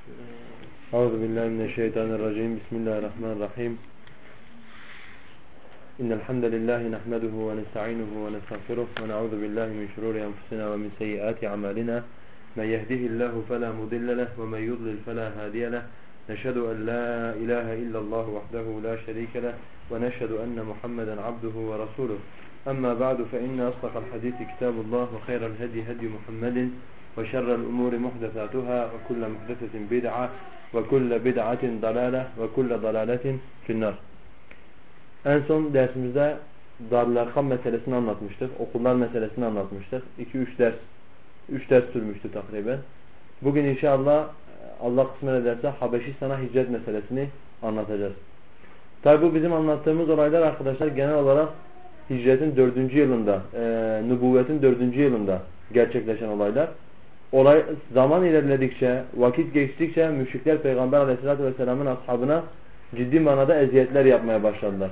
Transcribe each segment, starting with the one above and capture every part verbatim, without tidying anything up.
أعوذ بالله من الشيطان الرجيم بسم الله الرحمن الرحيم إن الحمد لله نحمده ونستعينه ونستغفره ونعوذ بالله من شرور أنفسنا ومن سيئات أعمالنا من يهده الله فلا مضل له ومن يضلل فلا هادي له نشهد أن لا إله إلا الله وحده لا شريك له ونشهد أن محمدا عبده ورسوله أما بعد فإن أصدق الحديث كتاب الله وخير الهدي هدي محمد وشر الأمور محدثاتها وكل محدثة بدعة وكل بدعة ضلالة وكل ضلالة في النار. En son dersimizde Darül Erkam meselesini anlatmıştık. Okullar meselesini anlatmıştık. iki üç ders üç ders sürmüştü takriben. Bugün inşallah Allah kısmet ederse Habeşistan'a hicret meselesini anlatacağız. Tabi bu bizim anlattığımız olaylar arkadaşlar genel olarak hicretin dördüncü yılında, e, nübüvvetin dördüncü yılında gerçekleşen olaylar. Olay zaman ilerledikçe, vakit geçtikçe müşrikler Peygamber Aleyhisselatü Vesselam'ın ashabına ciddi manada eziyetler yapmaya başladılar.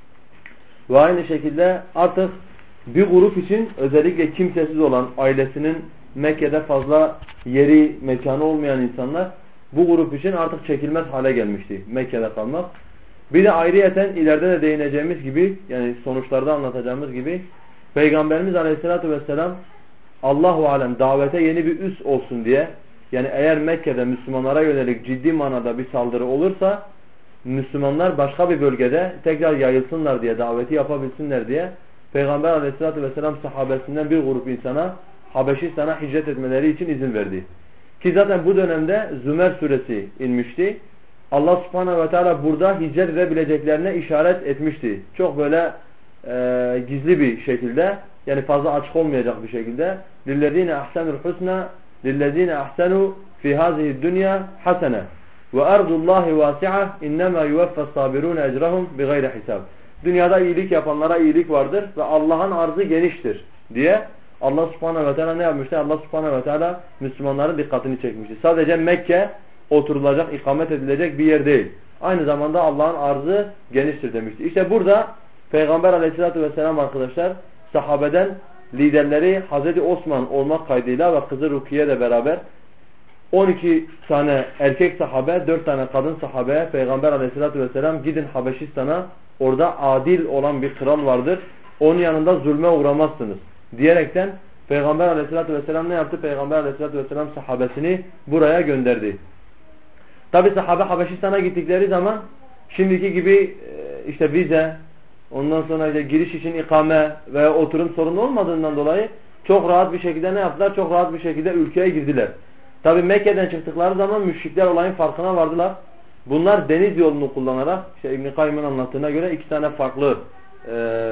Ve aynı şekilde artık bir grup için özellikle kimsesiz olan, ailesinin Mekke'de fazla yeri, mekanı olmayan insanlar bu grup için artık çekilmez hale gelmişti Mekke'de kalmak. Bir de ayrıyeten ileride de değineceğimiz gibi, yani sonuçlarda anlatacağımız gibi Peygamberimiz Aleyhisselatü Vesselam Allahu alem davete yeni bir üs olsun diye, yani eğer Mekke'de Müslümanlara yönelik ciddi manada bir saldırı olursa Müslümanlar başka bir bölgede tekrar yayılsınlar diye, daveti yapabilsinler diye Peygamber Aleyhisselatü Vesselam sahabesinden bir grup insana Habeşistan'a hicret etmeleri için izin verdi. Ki zaten bu dönemde Zümer suresi inmişti. Allah subhanehu ve teala burada hicret edebileceklerine işaret etmişti. Çok böyle e, gizli bir şekilde, yani fazla açık olmayacak bir şekilde لِلَّذ۪ينَ اَحْسَنُوا الْحُسْنَى لِلَّذ۪ينَ اَحْسَنُوا فِي هَذِهِ الدُّنْيَا حَسَنَةً وَاَرْضُ اللّٰهِ وَاسِعَةً اِنَّمَا يُوَفَّ الصَّابِرُونَ اَجْرَهُمْ بِغَيْرِ حِسَابٍ. Dünyada iyilik yapanlara iyilik vardır ve Allah'ın arzı geniştir diye Allah subhanehu ve teala ne yapmıştı? Allah subhanehu ve teala Müslümanların dikkatini çekmişti. Sadece Mekke oturulacak, ikamet edilecek bir yer değil. Aynı zamanda Allah'ın arzı geniştir demişti. İşte burada Peygamber Aleyhisselatü Vesselam arkadaşlar sahabeden liderleri Hazreti Osman olmak kaydıyla ve kızı Rukiye ile beraber on iki tane erkek sahabe, dört tane kadın sahabeye Peygamber Aleyhisselatü Vesselam gidin Habeşistan'a, orada adil olan bir kral vardır, onun yanında zulme uğramazsınız diyerekten Peygamber Aleyhisselatü Vesselam ne yaptı? Peygamber Aleyhisselatü Vesselam sahabesini buraya gönderdi. Tabi sahabe Habeşistan'a gittikleri zaman şimdiki gibi işte vize, ondan sonra işte giriş için ikame ve oturum sorunu olmadığından dolayı çok rahat bir şekilde ne yaptılar? Çok rahat bir şekilde ülkeye girdiler. Tabi Mekke'den çıktıkları zaman müşrikler olayın farkına vardılar. Bunlar deniz yolunu kullanarak, işte İbn-i Kayyım'ın anlattığına göre iki tane farklı e,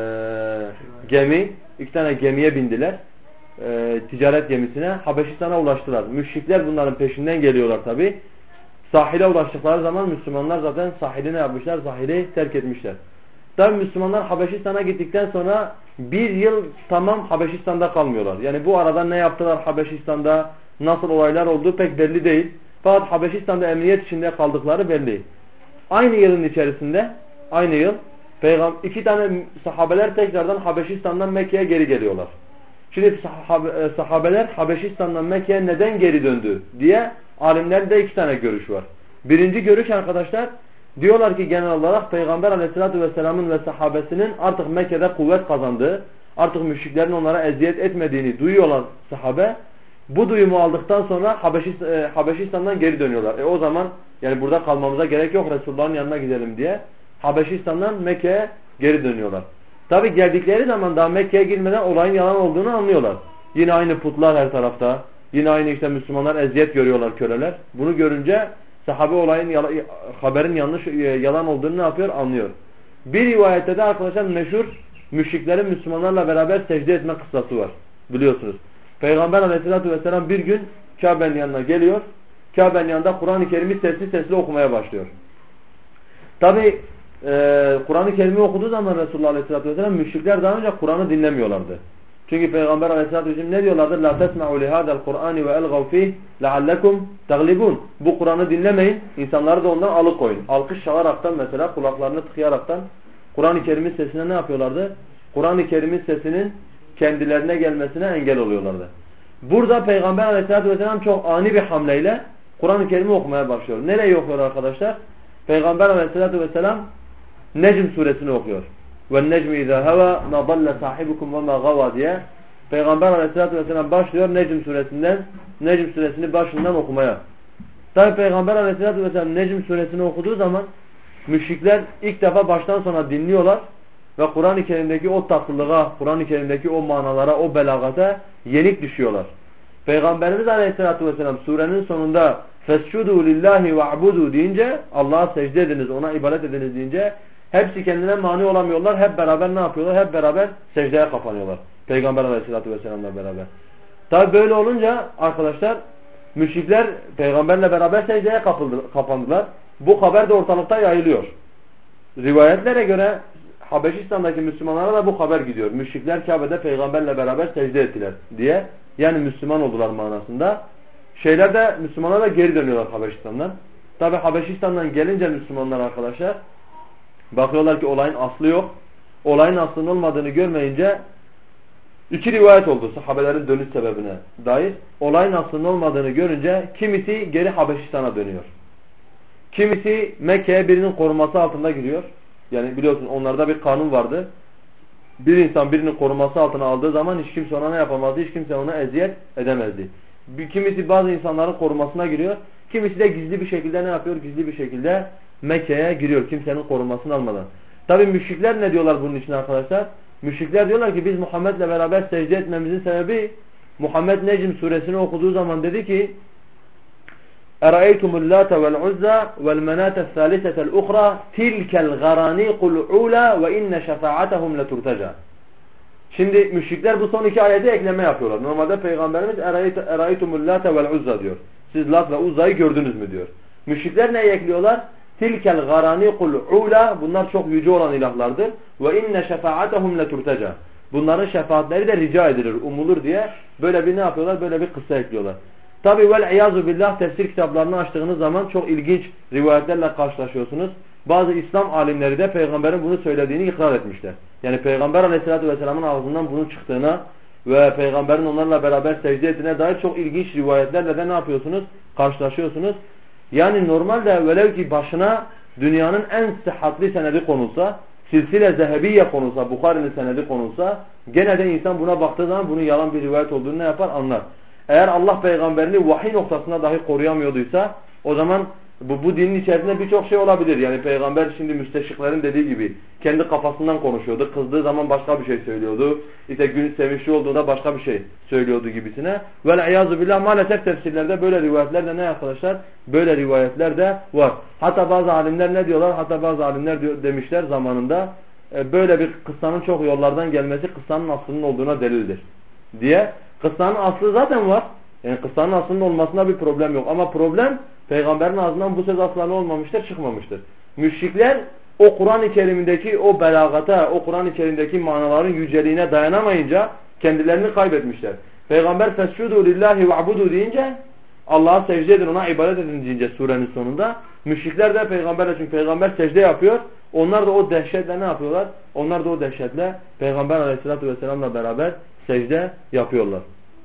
gemi, iki tane gemiye bindiler. E, ticaret gemisine Habeşistan'a ulaştılar. Müşrikler bunların peşinden geliyorlar tabi. Sahile ulaştıkları zaman Müslümanlar zaten sahili ne yapmışlar? Sahili terk etmişler. Tabi Müslümanlar Habeşistan'a gittikten sonra bir yıl tamam Habeşistan'da kalmıyorlar. Yani bu arada ne yaptılar Habeşistan'da, nasıl olaylar olduğu pek belli değil. Fakat Habeşistan'da emniyet içinde kaldıkları belli. Aynı yılın içerisinde, aynı yıl Peygamber iki tane sahabeler tekrardan Habeşistan'dan Mekke'ye geri geliyorlar. Şimdi sahabeler Habeşistan'dan Mekke'ye neden geri döndü diye alimlerde iki tane görüş var. Birinci görüş arkadaşlar, diyorlar ki genel olarak Peygamber Aleyhisselatü Vesselam'ın ve sahabesinin artık Mekke'de kuvvet kazandığı, artık müşriklerin onlara eziyet etmediğini duyuyorlar sahabe. Bu duyumu aldıktan sonra Habeşistan, e, Habeşistan'dan geri dönüyorlar. E o zaman yani burada kalmamıza gerek yok, Resulullah'ın yanına gidelim diye Habeşistan'dan Mekke'ye geri dönüyorlar. Tabi geldikleri zaman daha Mekke'ye girmeden olayın yalan olduğunu anlıyorlar. Yine aynı putlar her tarafta. Yine aynı işte Müslümanlar eziyet görüyorlar, köleler. Bunu görünce sahabe olayın yala, haberin yanlış, yalan olduğunu ne yapıyor? Anlıyor. Bir rivayette de arkadaşlar meşhur müşriklerin Müslümanlarla beraber secde etme kıssası var. Biliyorsunuz. Peygamber Aleyhisselatü Vesselam bir gün Kabe'nin yanına geliyor. Kabe'nin yanında Kur'an-ı Kerim'i sesli sesli okumaya başlıyor. Tabi e, Kur'an-ı Kerim'i okuduğu zaman Resulullah Aleyhisselatü Vesselam müşrikler daha önce Kur'an'ı dinlemiyorlardı. Çünkü Peygamber Aleyhisselatü Vesselam ne diyorlardı? لَا تَسْمَعُوا لِهَذَا الْقُرْآنِ وَاَلْغَوْ ف۪يهِ لَعَلَّكُمْ تَغْلِبُونَ. Bu Kur'an'ı dinlemeyin, insanları da ondan alıkoyun. Alkış çalaraktan mesela, kulaklarını tıkayaraktan Kur'an-ı Kerim'in sesine ne yapıyorlardı? Kur'an-ı Kerim'in sesinin kendilerine gelmesine engel oluyorlardı. Burada Peygamber Aleyhisselatü Vesselam çok ani bir hamleyle Kur'an-ı Kerim'i okumaya başlıyor. Nereyi okuyor arkadaşlar? Peygamber aleyhissalatu vesselam Necm suresini okuyor. وَالنَّجْمِ اِذَا هَوَا مَا ضَلَّ صَاحِبُكُمْ وَمَا غَوَى diye. Peygamber aleyhissalatu vesselam başlıyor Necm suresinden, Necm suresini başından okumaya. Tabi Peygamber aleyhissalatu vesselam Necm suresini okuduğu zaman müşrikler ilk defa baştan sona dinliyorlar ve Kur'an-ı Kerim'deki o tatlılığa, Kur'an-ı Kerim'deki o manalara, o belagata yenik düşüyorlar. Peygamberimiz aleyhissalatu vesselam surenin sonunda فَسْجُدُوا لِلّٰهِ وَعْبُدُوا deyince, Allah'a secde ediniz, ona ibadet ediniz deyince hepsi kendine mani olamıyorlar. Hep beraber ne yapıyorlar? Hep beraber secdeye kapanıyorlar. Peygamber aleyhissalatu vesselam'la beraber. Tabi böyle olunca arkadaşlar müşrikler peygamberle beraber secdeye kapıldı, kapandılar. Bu haber de ortalıkta yayılıyor. Rivayetlere göre Habeşistan'daki Müslümanlara da bu haber gidiyor. Müşrikler Kabe'de peygamberle beraber secde ettiler diye. Yani Müslüman oldular manasında. Şeyler de Müslümanlar da geri dönüyorlar Habeşistan'dan. Tabi Habeşistan'dan gelince Müslümanlar arkadaşlar bakıyorlar ki olayın aslı yok. Olayın aslının olmadığını görmeyince iki rivayet oldu sahabelerin dönüş sebebine dair. Olayın aslının olmadığını görünce kimisi geri Habeşistan'a dönüyor. Kimisi Mekke'ye birinin koruması altında giriyor. Yani biliyorsun onlarda bir kanun vardı. Bir insan birinin koruması altına aldığı zaman hiç kimse ona ne yapamazdı, hiç kimse ona eziyet edemezdi. Bir, kimisi bazı insanların korumasına giriyor. Kimisi de gizli bir şekilde ne yapıyor? Gizli bir şekilde Mekke'ye giriyor kimsenin korumasını almadan. Tabi müşrikler ne diyorlar bunun için arkadaşlar? Müşrikler diyorlar ki biz Muhammed'le beraber secde etmemizin sebebi Muhammed Necm suresini okuduğu zaman dedi ki اَرَأَيْتُمُ اللّٰةَ وَالْعُزَّى وَالْمَنَاتَ الثَّالِثَةَ الْاُخْرَى تِلْكَ الْغَرَانِيقُ الْعُولَى وَاِنَّ شَفَاعَتَهُمْ لَتُرْتَجَى. Şimdi müşrikler bu son iki ayete ekleme yapıyorlar. Normalde Peygamberimiz اَرَأَيْتُمُ اللّٰةَ وَالْعُزَّى diyor. Siz Lat ve Uzza'yı gördünüz mü diyor. Müşrikler neyi ekliyorlar? Tilkel garanikul ula, bunlar çok yüce olan ilahlardır. Ve inne şefaatehum leturteca. Bunların şefaatleri de rica edilir, umulur diye böyle bir ne yapıyorlar? Böyle bir kıssa ekliyorlar. Tabi vel iyazu billah tefsir kitaplarını açtığınız zaman çok ilginç rivayetlerle karşılaşıyorsunuz. Bazı İslam alimleri de peygamberin bunu söylediğini ikrar etmişler. Yani peygamber aleyhissalatü vesselamın ağzından bunun çıktığına ve peygamberin onlarla beraber secde ettiğine dair çok ilginç rivayetlerle de ne yapıyorsunuz? Karşılaşıyorsunuz. Yani normalde velev ki başına dünyanın en sıhhatli senedi konulsa, silsile zehebiye konulsa, Bukhari'nin senedi konulsa, gene de insan buna baktığı zaman bunun yalan bir rivayet olduğunu ne yapar? Anlar. Eğer Allah peygamberini vahiy noktasında dahi koruyamıyorduysa, o zaman bu, bu dinin içerisinde birçok şey olabilir. Yani peygamber şimdi müsteşriklerin dediği gibi kendi kafasından konuşuyordu. Kızdığı zaman başka bir şey söylüyordu. İşte gün sevinçli olduğunda başka bir şey söylüyordu gibisine. Vel-i'yazu billah, maalesef tefsirlerde böyle rivayetler de ne arkadaşlar? Böyle rivayetler de var. Hatta bazı alimler ne diyorlar? Hatta bazı alimler diyor, demişler zamanında e, böyle bir kıssanın çok yollardan gelmesi kıssanın aslının olduğuna delildir diye. Kıssanın aslı zaten var. Yani kıssanın aslının olmasında bir problem yok. Ama problem peygamberin ağzından bu söz aslanı olmamıştır, çıkmamıştır. Müşrikler o Kur'an-ı Kerim'deki o belagata, o Kur'an-ı Kerim'deki manaların yüceliğine dayanamayınca kendilerini kaybetmişler. Peygamber فَسْجُدُوا لِلّٰهِ وَعْبُدُوا deyince Allah'a secde edin, ona ibadet edin deyince surenin sonunda müşrikler de peygamberle, çünkü peygamber secde yapıyor. Onlar da o dehşetle ne yapıyorlar? Onlar da o dehşetle peygamber aleyhissalatü vesselam'la beraber secde yapıyorlar.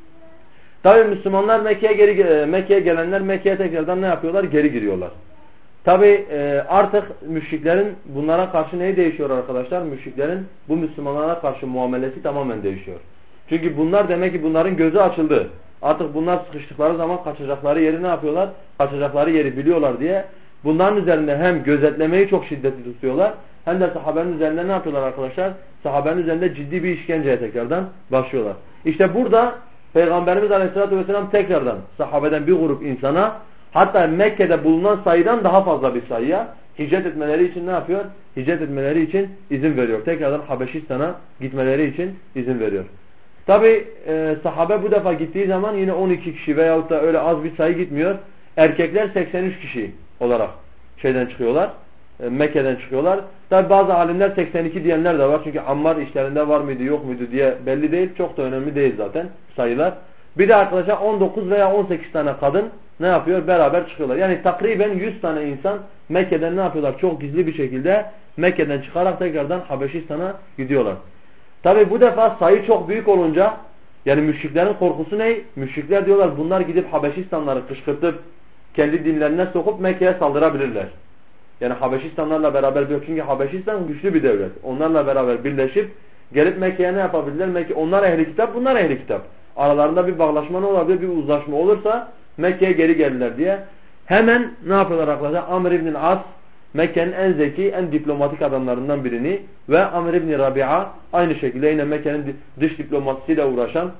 Tabi Müslümanlar Mekke'ye geri Mekke'ye gelenler Mekke'ye tekrardan ne yapıyorlar? Geri giriyorlar. Tabi artık müşriklerin bunlara karşı neyi değişiyor arkadaşlar? Müşriklerin bu Müslümanlara karşı muamelesi tamamen değişiyor. Çünkü bunlar demek ki bunların gözü açıldı. Artık bunlar sıkıştıkları zaman kaçacakları yeri ne yapıyorlar? Kaçacakları yeri biliyorlar diye bunların üzerinde hem gözetlemeyi çok şiddetli tutuyorlar, hem de sahabenin üzerinde ne yapıyorlar arkadaşlar? Sahabenin üzerinde ciddi bir işkenceye tekrardan başlıyorlar. İşte burada Peygamberimiz Aleyhisselatü Vesselam tekrardan sahabeden bir grup insana, hatta Mekke'de bulunan sayıdan daha fazla bir sayıya hicret etmeleri için ne yapıyor? Hicret etmeleri için izin veriyor. Tekrardan Habeşistan'a gitmeleri için izin veriyor. Tabi e, sahabe bu defa gittiği zaman yine on iki kişi veyahut da öyle az bir sayı gitmiyor. Erkekler seksen üç kişi olarak şeyden çıkıyorlar. E, Mekke'den çıkıyorlar. Tabi bazı alimler seksen iki diyenler de var. Çünkü Ammar işlerinde var mıydı yok muydu diye belli değil. Çok da önemli değil zaten sayılar. Bir de arkadaşlar on dokuz veya on sekiz tane kadın ne yapıyor? Beraber çıkıyorlar. Yani takriben yüz tane insan Mekke'den ne yapıyorlar? Çok gizli bir şekilde Mekke'den çıkarak tekrardan Habeşistan'a gidiyorlar. Tabi bu defa sayı çok büyük olunca, yani müşriklerin korkusu ne? Müşrikler diyorlar bunlar gidip Habeşistanları kışkırtıp kendi dinlerine sokup Mekke'ye saldırabilirler. Yani Habeşistanlarla beraber, çünkü Habeşistan güçlü bir devlet. Onlarla beraber birleşip gelip Mekke'ye ne yapabilirler? Mekke, onlar ehli kitap, bunlar ehli kitap. Aralarında bir bağlaşma ne olabilir? Bir uzlaşma olursa Mekke'ye geri gelirler diye. Hemen ne yapıyorlar arkadaşlar? Amr ibn As, Mekke'nin en zeki, en diplomatik adamlarından birini ve Amr ibn Rabi'a aynı şekilde yine Mekke'nin dış diplomasisiyle uğraşan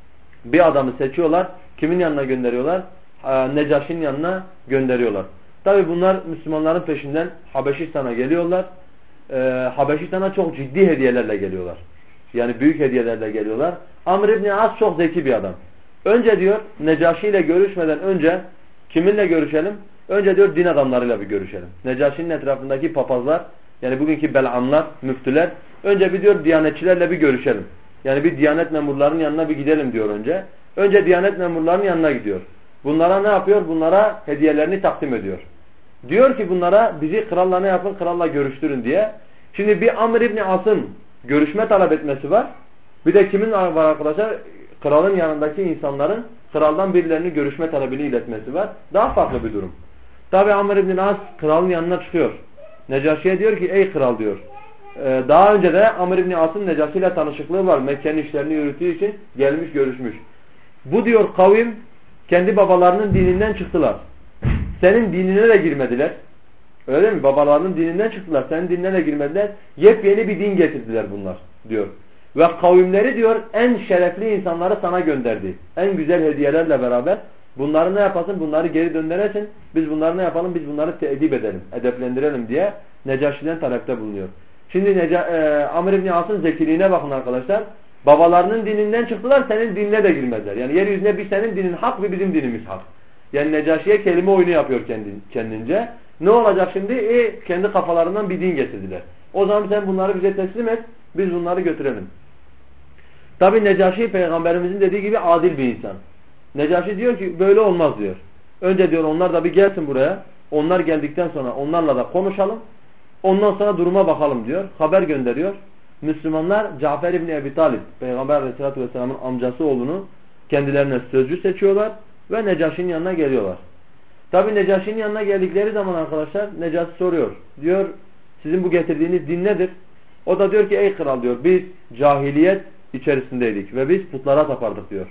bir adamı seçiyorlar. Kimin yanına gönderiyorlar? Necaşi'nin yanına gönderiyorlar. Tabi bunlar Müslümanların peşinden Habeşistan'a geliyorlar. Ee, Habeşistan'a çok ciddi hediyelerle geliyorlar. Yani büyük hediyelerle geliyorlar. Amr ibn As çok zeki bir adam. Önce diyor Necaşi ile görüşmeden önce kiminle görüşelim? Önce diyor din adamlarıyla bir görüşelim. Necaşi'nin etrafındaki papazlar, yani bugünkü belamlar, müftüler, önce bir diyor diyanetçilerle bir görüşelim. Yani bir diyanet memurlarının yanına bir gidelim diyor önce. Önce diyanet memurlarının yanına gidiyor. Bunlara ne yapıyor? Bunlara hediyelerini takdim ediyor. Diyor ki bunlara bizi kralla ne yapın? Kralla görüştürün diye. Şimdi bir Amr ibn As'ın görüşme talep etmesi var. Bir de kimin var arkadaşlar? Kralın yanındaki insanların kraldan birilerini görüşme talebini iletmesi var. Daha farklı bir durum. Tabi Amr ibn As kralın yanına çıkıyor. Necaşi'ye diyor ki ey kral diyor. Ee, daha önce de Amr ibn As'ın Necaşi ile tanışıklığı var. Mekke'nin işlerini yürüttüğü için gelmiş görüşmüş. Bu diyor kavim kendi babalarının dininden çıktılar. Senin dinine de girmediler. Öyle değil mi? Babalarının dininden çıktılar. Senin dinine de girmediler. Yepyeni bir din getirdiler bunlar diyor. Ve kavimleri diyor en şerefli insanları sana gönderdi. En güzel hediyelerle beraber bunları ne yapasın? Bunları geri döndüresin. Biz bunları ne yapalım? Biz bunları teedip edelim. Edeplendirelim diye Necaşi'den talepte bulunuyor. Şimdi Neca e, Amr ibn As'ın zekiliğine bakın arkadaşlar. Babalarının dininden çıktılar. Senin dinine de girmediler. Yani yeryüzünde bir senin dinin hak, bir bizim dinimiz hak. Yani Necaşi'ye kelime oyunu yapıyor kendince. Ne olacak şimdi? E, kendi kafalarından bir din getirdiler. O zaman sen bunları bize teslim et. Biz bunları götürelim. Tabi Necaşi peygamberimizin dediği gibi adil bir insan. Necaşi diyor ki böyle olmaz diyor. Önce diyor onlar da bir gelsin buraya. Onlar geldikten sonra onlarla da konuşalım. Ondan sonra duruma bakalım diyor. Haber gönderiyor. Müslümanlar Cafer İbni Ebi Talib, Peygamber Aleyhisselatü Vesselam'ın amcası oğlunu kendilerine sözcü seçiyorlar ve Necaşi'nin yanına geliyorlar. Tabi Necaşi'nin yanına geldikleri zaman arkadaşlar Necaşi soruyor. Diyor sizin bu getirdiğiniz din nedir? O da diyor ki ey kral diyor biz cahiliyet içerisindeydik ve biz putlara tapardık diyor.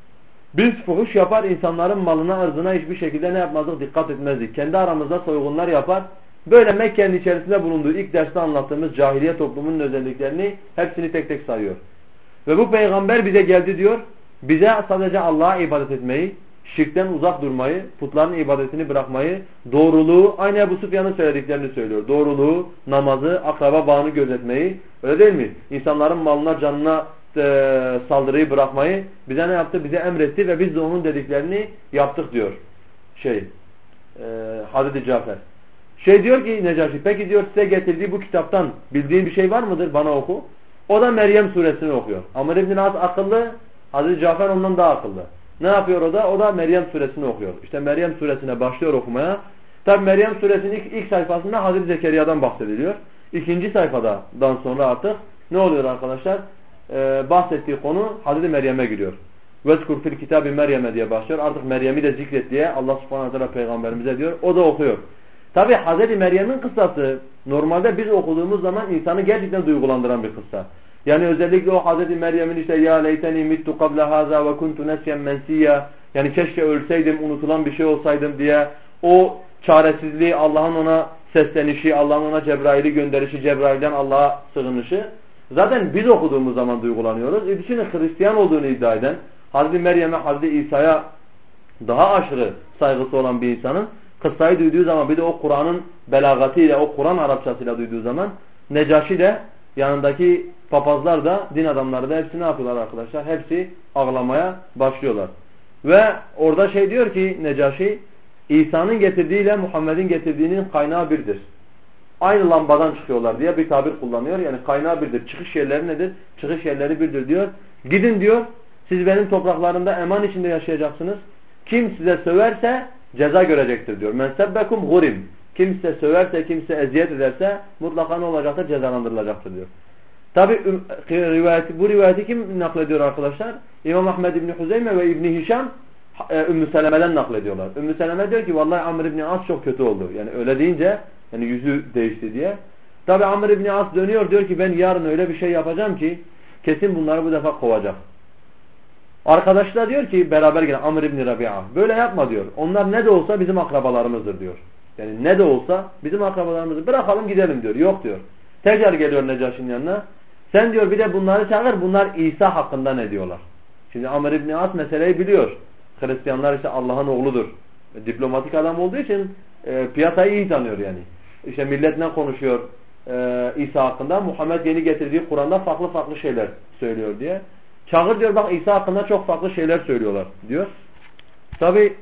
Biz fuhuş yapar, insanların malına, ırzına hiçbir şekilde ne yapmazdık? Dikkat etmezdik. Kendi aramızda soygunlar yapar. Böyle Mekke'nin içerisinde bulunduğu ilk derste anlattığımız cahiliye toplumunun özelliklerini hepsini tek tek sayıyor. Ve bu peygamber bize geldi diyor. Bize sadece Allah'a ibadet etmeyi, şirkten uzak durmayı, putların ibadetini bırakmayı, doğruluğu, aynı Ebu Süfyan'ın söylediklerini söylüyor. Doğruluğu, namazı, akraba bağını gözetmeyi, öyle değil mi? İnsanların malına, canına e, saldırıyı bırakmayı bize ne yaptı? Bize emretti ve biz de onun dediklerini yaptık diyor. Şey, e, Hazreti Cafer. Şey diyor ki Necaşi, peki diyor size getirdiği bu kitaptan bildiğin bir şey var mıdır? Bana oku. O da Meryem suresini okuyor. Amr ibn As akıllı, Hazreti Cafer ondan daha akıllı. Ne yapıyor o da? O da Meryem suresini okuyor. İşte Meryem suresine başlıyor okumaya. Tabi Meryem suresinin ilk, ilk sayfasında Hazreti Zekeriya'dan bahsediliyor. İkinci sayfadan sonra artık ne oluyor arkadaşlar? Ee, bahsettiği konu Hazreti Meryem'e giriyor. وَذْكُرْ فِي الْكِتَابِ Meryem'e diye başlıyor. Artık Meryem'i de zikret diye Allah subhanahu teala peygamberimize diyor. O da okuyor. Tabi Hazreti Meryem'in kıssası normalde biz okuduğumuz zaman insanı gerçekten duygulandıran bir kıssa. Yani özellikle o Hazreti Meryem'in işte ya leyteni mittu qabla haza ve kuntu nesyen mensiya, yani keşke ölseydim, unutulan bir şey olsaydım diye o çaresizliği, Allah'ın ona seslenişi, Allah'ın ona Cebrail'i gönderişi, Cebrail'den Allah'a sığınışı. Zaten biz okuduğumuz zaman duygulanıyoruz. E düşünün Hristiyan olduğunu iddia eden, Hazreti Meryem'e, Hazreti İsa'ya daha aşırı saygısı olan bir insanın kıssayı duyduğu zaman, bir de o Kur'an'ın belagatıyla, o Kur'an Arapçasıyla duyduğu zaman Necaşi de, yanındaki papazlar da, din adamları da hepsi ne yapıyorlar arkadaşlar? Hepsi ağlamaya başlıyorlar. Ve orada şey diyor ki Necaşi, İsa'nın getirdiğiyle Muhammed'in getirdiğinin kaynağı birdir. Aynı lambadan çıkıyorlar diye bir tabir kullanıyor. Yani kaynağı birdir. Çıkış yerleri nedir? Çıkış yerleri birdir diyor. Gidin diyor, siz benim topraklarımda eman içinde yaşayacaksınız. Kim size söverse ceza görecektir diyor. Men sebbekum gurim. Kimse söverse, kimse eziyet ederse mutlaka ne olacaktır? Cezalandırılacaktır diyor. Tabi rivayeti, bu rivayeti kim naklediyor arkadaşlar? İmam Ahmed İbni Huzeyme ve İbni Hişam Ümmü Seleme'den naklediyorlar. Ümmü Seleme diyor ki vallahi Amr ibn As çok kötü oldu. Yani öyle deyince yani yüzü değişti diye. Tabi Amr ibn As dönüyor diyor ki ben yarın öyle bir şey yapacağım ki kesin bunları bu defa kovacak. Arkadaşlar diyor ki beraber gelen Amr ibn Rabi'a böyle yapma diyor. Onlar ne de olsa bizim akrabalarımızdır diyor. Yani ne de olsa bizim akrabalarımızdır. Bırakalım gidelim diyor. Yok diyor. Tekrar geliyor Necaşi'nin yanına. Sen diyor bir de bunları çağır. Bunlar İsa hakkında ne diyorlar? Şimdi Amr ibn As meseleyi biliyor. Hristiyanlar işte Allah'ın oğludur. Diplomatik adam olduğu için e, piyasayı iyi tanıyor yani. İşte milletle konuşuyor e, İsa hakkında. Muhammed yeni getirdiği Kur'an'da farklı farklı şeyler söylüyor diye. Çağır diyor bak İsa hakkında çok farklı şeyler söylüyorlar diyor. Tabi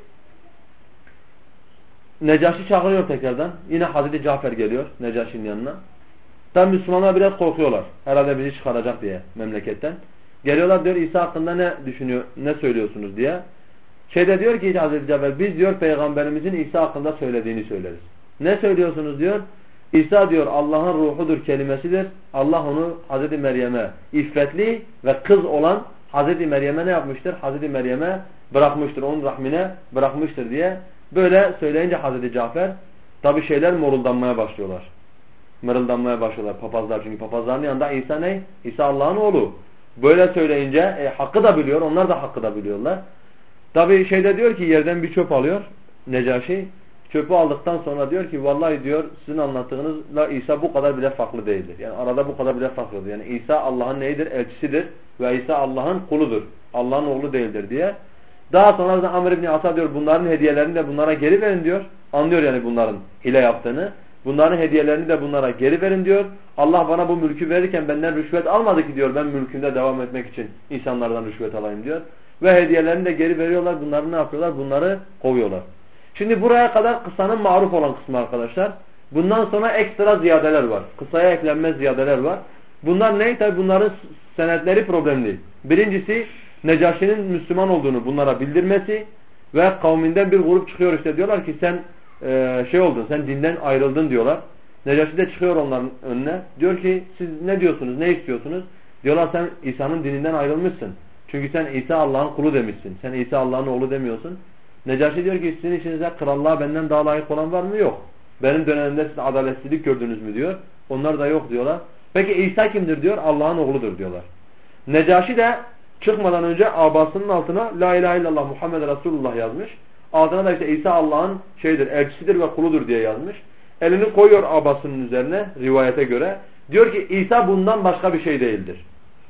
Necaşi çağırıyor tekrardan. Yine Hazreti Cafer geliyor Necaşi'nin yanına. Tabi Müslümanlar biraz korkuyorlar. Herhalde bizi çıkaracak diye memleketten. Geliyorlar diyor İsa hakkında ne düşünüyor, ne söylüyorsunuz diye. Şeyde diyor ki Hazreti Cafer biz diyor Peygamberimizin İsa hakkında söylediğini söyleriz. Ne söylüyorsunuz diyor. İsa diyor Allah'ın ruhudur kelimesidir. Allah onu Hazreti Meryem'e iffetli ve kız olan Hazreti Meryem'e ne yapmıştır? Hazreti Meryem'e bırakmıştır. Onun rahmine bırakmıştır diye. Böyle söyleyince Hazreti Cafer tabi şeyler moruldanmaya başlıyorlar. Mırıldanmaya başlıyorlar papazlar. Çünkü papazların yanında İsa ne? İsa Allah'ın oğlu. Böyle söyleyince e, hakkı da biliyor. Onlar da hakkı da biliyorlar. Tabi şeyde diyor ki yerden bir çöp alıyor Necaşi. Çöpü aldıktan sonra diyor ki vallahi diyor sizin anlattığınızla İsa bu kadar bile farklı değildir. Yani arada bu kadar bile farklıdır. Yani İsa Allah'ın neyidir? Elçisidir. Ve İsa Allah'ın kuludur. Allah'ın oğlu değildir diye. Daha sonra da Amr ibn As'a diyor bunların hediyelerini de bunlara geri verin diyor. Anlıyor yani bunların hile yaptığını. Bunların hediyelerini de bunlara geri verin diyor. Allah bana bu mülkü verirken benden rüşvet almadı ki diyor ben mülkümde devam etmek için insanlardan rüşvet alayım diyor. Ve hediyelerini de geri veriyorlar. Bunları ne yapıyorlar? Bunları kovuyorlar. Şimdi buraya kadar kıssanın maruf olan kısmı arkadaşlar. Bundan sonra ekstra ziyadeler var. Kıssaya eklenmez ziyadeler var. Bunlar ne? Tabi bunların senetleri problemli. Birincisi Necaşi'nin Müslüman olduğunu bunlara bildirmesi ve kavminden bir grup çıkıyor işte diyorlar ki sen e, şey oldun, sen dinden ayrıldın diyorlar. Necaşi de çıkıyor onların önüne. Diyor ki siz ne diyorsunuz, ne istiyorsunuz? Diyorlar sen İsa'nın dininden ayrılmışsın. Çünkü sen İsa Allah'ın kulu demişsin. Sen İsa Allah'ın oğlu demiyorsun. Necaşi diyor ki sizin içinizde krallığa benden daha layık olan var mı? Yok. Benim dönemimde siz adaletsizlik gördünüz mü diyor. Onlar da yok diyorlar. Peki İsa kimdir diyor? Allah'ın oğludur diyorlar. Necaşi de çıkmadan önce abasının altına La ilahe illallah Muhammed Resulullah yazmış. Altına da işte İsa Allah'ın şeydir, elçisidir ve kuludur diye yazmış. Elini koyuyor abasının üzerine rivayete göre. Diyor ki İsa bundan başka bir şey değildir.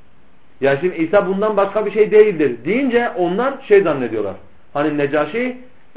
Yani şimdi İsa bundan başka bir şey değildir deyince onlar şey zannediyorlar. Hani Necaşi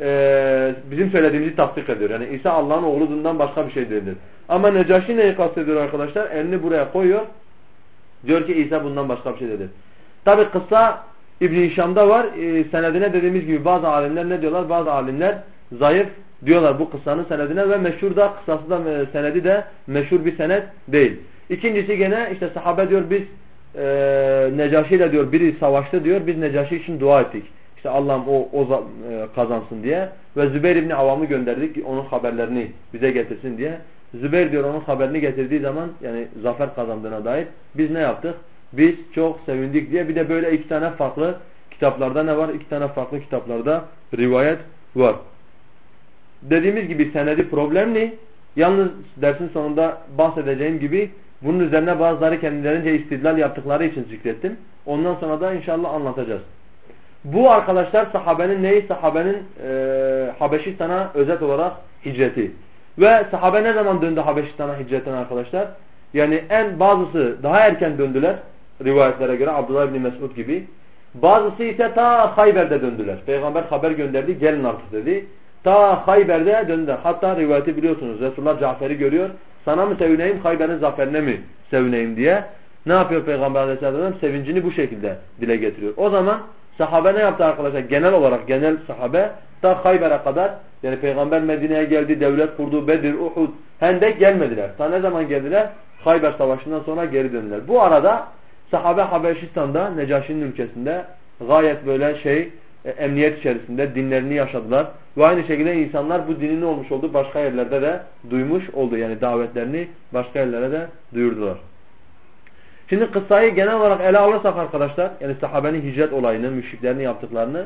e, bizim söylediğimizi tasdik ediyor. Yani İsa Allah'ın oğlundan başka bir şey değildir. Ama Necaşi neyi kastediyor arkadaşlar? Elini buraya koyuyor. Diyor ki İsa bundan başka bir şey değildir. Tabi kıssa İbn-i Hişam'da var. E, senedine dediğimiz gibi bazı alimler ne diyorlar? Bazı alimler zayıf diyorlar bu kıssanın senedine ve meşhur da kıssası da e, senedi de meşhur bir senet değil. İkincisi gene işte sahabe diyor biz e, Necaşi ile diyor biri savaştı diyor. Biz Necaşi için dua ettik. İşte Allah'ım o, o e, kazansın diye. Ve Zübeyir İbni Avam'ı gönderdik onun haberlerini bize getirsin diye. Zübeyir diyor onun haberini getirdiği zaman yani zafer kazandığına dair biz ne yaptık? Biz çok sevindik diye. Bir de böyle iki tane farklı kitaplarda ne var? İki tane farklı kitaplarda rivayet var. Dediğimiz gibi senedi problemli. Yalnız dersin sonunda bahsedeceğim gibi bunun üzerine bazıları kendilerince istidlal yaptıkları için zikrettim. Ondan sonra da inşallah anlatacağız. Bu arkadaşlar sahabenin neyi? Sahabenin e, Habeşistan'a özet olarak hicreti. Ve sahabe ne zaman döndü Habeşistan'a hicretten arkadaşlar? Yani en bazısı daha erken döndüler rivayetlere göre Abdullah ibn Mesud gibi. Bazısı ise ta Hayber'de döndüler. Peygamber haber gönderdi gelin artık dedi. Ta Hayber'de döndüler. Hatta rivayeti biliyorsunuz. Resulullah Cafer'i görüyor. Sana mı sevineyim Hayber'in zaferine mi sevineyim diye. Ne yapıyor Peygamber Aleyhisselam? Sevincini bu şekilde dile getiriyor. O zaman sahabe ne yaptı arkadaşlar? Genel olarak genel sahabe ta Hayber'e kadar yani Peygamber Medine'ye geldi, devlet kurdu, Bedir, Uhud, Hendek gelmediler. Ta ne zaman geldiler? Hayber Savaşı'ndan sonra geri döndüler. Bu arada sahabe Habeşistan'da Necaşi'nin ülkesinde gayet böyle şey e, emniyet içerisinde dinlerini yaşadılar. Ve aynı şekilde insanlar bu dinin olmuş olduğu başka yerlerde de duymuş oldu. Yani davetlerini başka yerlere de duyurdular. Şimdi kıssayı genel olarak ele alırsak arkadaşlar yani sahabenin hicret olayını, müşriklerini yaptıklarını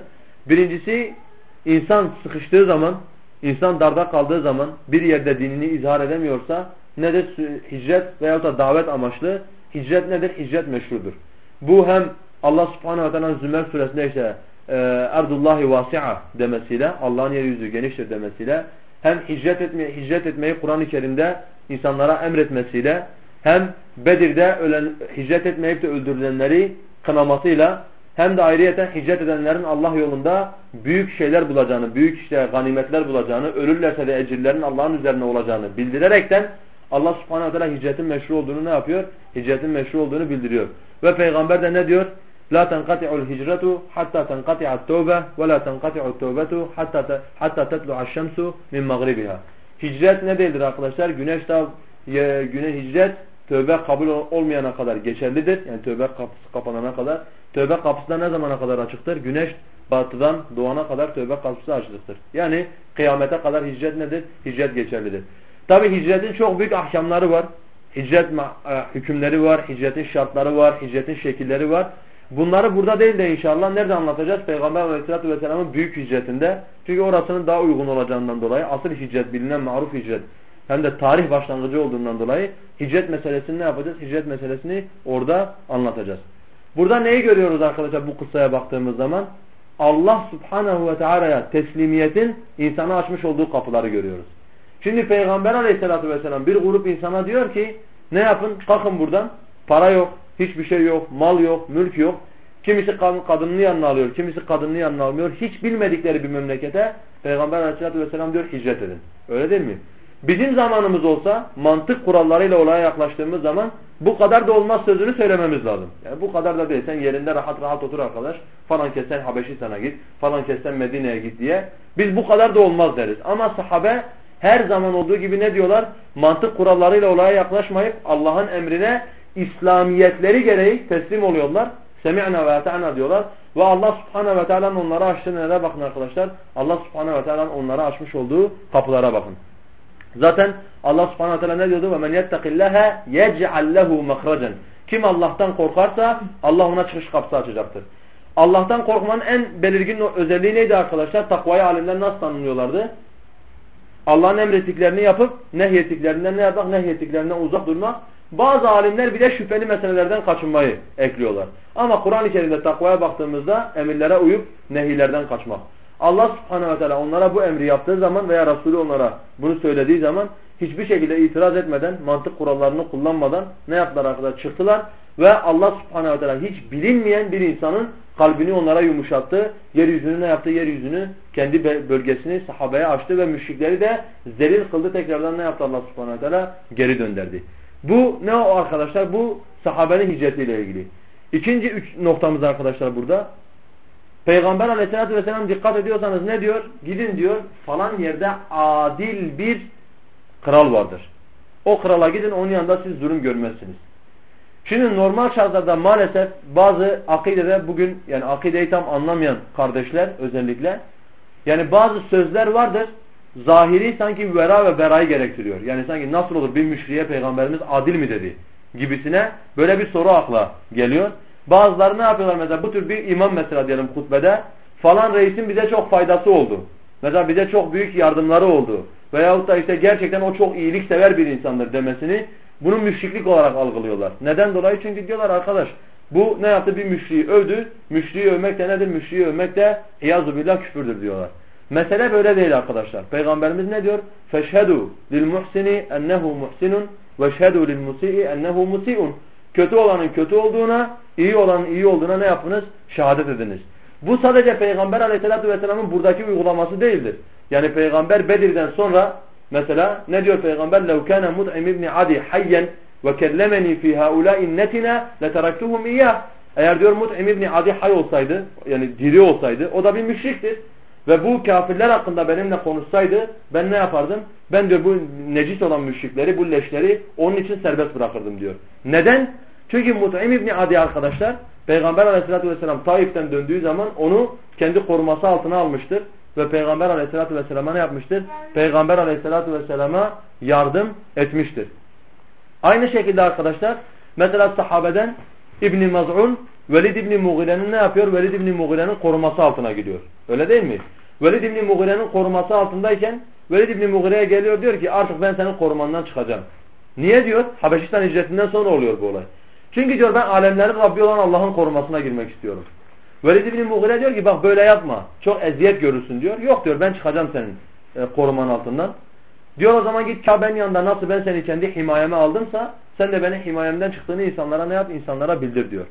Birincisi, insan sıkıştığı zaman, insan darda kaldığı zaman, bir yerde dinini izhar edemiyorsa, nedir? Hicret veyahut da davet amaçlı. Hicret nedir? Hicret meşrudur. Bu hem Allah Subhanahu ve Teala'nın Zümer suresinde işte Erdullahi vasi'a demesiyle, Allah'ın yeryüzü geniştir demesiyle, hem hicret, etme, hicret etmeyi Kur'an-ı Kerim'de insanlara emretmesiyle, hem Bedir'de ölen, hicret etmeyip de öldürülenleri kınamasıyla, hem de ayrıyeten hicret edenlerin Allah yolunda büyük şeyler bulacağını, büyük işte ganimetler bulacağını, ölürlerse de ecirlerin Allah'ın üzerine olacağını bildirerekten Allah Subhanahu ve Teala hicretin meşru olduğunu ne yapıyor? Hicretin meşru olduğunu bildiriyor. Ve Peygamber de ne diyor? La tenqati'ul hicretu hatta tenqati'at tevbe ve la tenqati'ut tevbetu hatta hatta tetlu'aş şemsu min mağribiha. Hicret ne değildir arkadaşlar? Güneş da güne hicret tövbe kabul olmayana kadar geçerlidir. Yani tövbe kapısı kapanana kadar. Tövbe kapısı da ne zamana kadar açıktır? Güneş batıdan doğana kadar tövbe kapısı açıktır. Yani kıyamete kadar hicret nedir? Hicret geçerlidir. Tabi hicretin çok büyük ahkamları var. Hicret hükümleri var, hicretin şartları var, hicretin şekilleri var. Bunları burada değil de inşallah nerede anlatacağız? Peygamber Aleyhisselatü Vesselam'ın büyük hicretinde. Çünkü orasının daha uygun olacağından dolayı asıl hicret, bilinen maruf hicret, hem de tarih başlangıcı olduğundan dolayı hicret meselesini ne yapacağız? Hicret meselesini orada anlatacağız. Burada neyi görüyoruz arkadaşlar bu kıssaya baktığımız zaman? Allah Subhanahu ve Teala'ya teslimiyetin insana açmış olduğu kapıları görüyoruz. Şimdi Peygamber Aleyhisselatü Vesselam bir grup insana diyor ki ne yapın? Kalkın buradan. Para yok, hiçbir şey yok, mal yok, mülk yok. Kimisi kadınını yanına alıyor, kimisi kadınını yanına almıyor. Hiç bilmedikleri bir memlekete Peygamber Aleyhisselatü Vesselam diyor hicret edin. Öyle değil mi? Bizim zamanımız olsa mantık kurallarıyla olaya yaklaştığımız zaman bu kadar da olmaz sözünü söylememiz lazım. Yani bu kadar da değil. Sen yerinde rahat rahat otur arkadaş. Falan kessen Habeşistan'a git. Falan kessen Medine'ye git diye. Biz bu kadar da olmaz deriz. Ama sahabe her zaman olduğu gibi ne diyorlar? Mantık kurallarıyla olaya yaklaşmayıp Allah'ın emrine İslamiyetleri gereği teslim oluyorlar. Semi'na ve ata'na diyorlar. Ve Allah Subhanahu ve Teala'nın onlara açtığı nelere bakın arkadaşlar. Allah Subhanahu ve Teala'nın onlara açmış olduğu kapılara bakın. Zaten Allah Subhanahu ve Teala ne diyordu? Ve men yettakillaha yec'al lehu mahracan. Kim Allah'tan korkarsa Allah ona çıkış kapısı açacaktır. Allah'tan korkmanın en belirgin özelliği neydi arkadaşlar? Takvayı alimler nasıl tanımlıyorlardı? Allah'ın emrettiklerini yapıp nehyettiklerinden ne yapmak? Nehyettiklerinden uzak durmak. Bazı alimler bir de şüpheli meselelerden kaçınmayı ekliyorlar. Ama Kur'an-ı Kerim'de takvaya baktığımızda emirlere uyup nehilerden kaçmak. Allah Subhanahu ve Teala onlara bu emri yaptığı zaman veya Resulü onlara bunu söylediği zaman hiçbir şekilde itiraz etmeden, mantık kurallarını kullanmadan ne yaptılar arkadaşlar? Çıktılar ve Allah Subhanahu ve Teala hiç bilinmeyen bir insanın kalbini onlara yumuşattı. Yeryüzünü ne yaptı? Yeryüzünü kendi bölgesini sahabeye açtı ve müşrikleri de zelil kıldı. Tekrardan ne yaptı Allah Subhanahu ve Teala? Geri döndürdü. Bu ne o arkadaşlar? Bu sahabenin hicretiyle ilgili. İkinci üç noktamız arkadaşlar burada. Peygamber Aleyhisselatü Vesselam dikkat ediyorsanız ne diyor? Gidin diyor falan yerde adil bir kral vardır. O krala gidin, onun yanında siz zulüm görmezsiniz. Şimdi normal şartlarda maalesef bazı akidede bugün yani akideyi tam anlamayan kardeşler özellikle yani bazı sözler vardır. Zahiri sanki vera ve berayı gerektiriyor. Yani sanki nasıl olur bir müşriye Peygamberimiz adil mi dedi gibisine böyle bir soru akla geliyor. Bazıları ne yapıyorlar mesela bu tür bir imam mesela diyelim hutbede falan reisin bize çok faydası oldu. Mesela bize çok büyük yardımları oldu. Veyahut da işte gerçekten o çok iyiliksever bir insandır demesini bunu müşriklik olarak algılıyorlar. Neden dolayı? Çünkü diyorlar arkadaş bu ne yaptı? Bir müşriği övdü. Müşriği övmek de nedir? Müşriği övmek de iyazubillah küfürdür diyorlar. Mesele böyle değil arkadaşlar. Peygamberimiz ne diyor? فَشْهَدُوا لِلْمُحْسِنِ اَنَّهُ مُحْسِنٌ وَشْهَدُوا لِلْمُسِئِ اَنَّهُ مُسِئٌ. Kötü olanın kötü olduğuna, iyi olanın iyi olduğuna ne yapınız? Şehadet ediniz. Bu sadece Peygamber Aleyhisselatü Vesselam'ın buradaki uygulaması değildir. Yani Peygamber Bedir'den sonra mesela ne diyor Peygamber? لَوْ كَانَ مُطْعِمِ بْنِ عَدِي حَيًّا وَكَلَّمَنِي فِي هَؤُلَاءِ النَّتِنَا لَتَرَكْتُهُمْ اِيَّهِ. Eğer diyor Mut'im İbni Adi hay olsaydı, yani diri olsaydı, o da bir müşriktir. Ve bu kafirler hakkında benimle konuşsaydı ben ne yapardım? Ben diyor bu necis olan müşrikleri, bu leşleri onun için serbest bırakırdım diyor. Neden? Çünkü Mut'im İbni Adi arkadaşlar Peygamber Aleyhisselatü Vesselam Taif'ten döndüğü zaman onu kendi koruması altına almıştır. Ve Peygamber Aleyhisselatü Vesselam'a ne yapmıştır? Peygamber Aleyhisselatü Vesselam'a yardım etmiştir. Aynı şekilde arkadaşlar mesela sahabeden İbn-i Maz'un Velid İbni Mughire'nin ne yapıyor? Velid İbni Mughire'nin koruması altına gidiyor. Öyle değil mi? Velid İbni Mughire'nin koruması altındayken Velid İbni Mughire'ye geliyor, diyor ki artık ben senin korumandan çıkacağım. Niye diyor? Habeşistan hicretinden sonra oluyor bu olay. Çünkü diyor ben alemlerin Rabbi olan Allah'ın korumasına girmek istiyorum. Velid İbni Mughire diyor ki bak böyle yapma. Çok eziyet görürsün diyor. Yok diyor ben çıkacağım senin e, koruman altından. Diyor o zaman git Kabe'nin yanında nasıl ben seni kendi himayeme aldımsa sen de benim himayemden çıktığını insanlara ne yap? İnsanlara bildir diyor.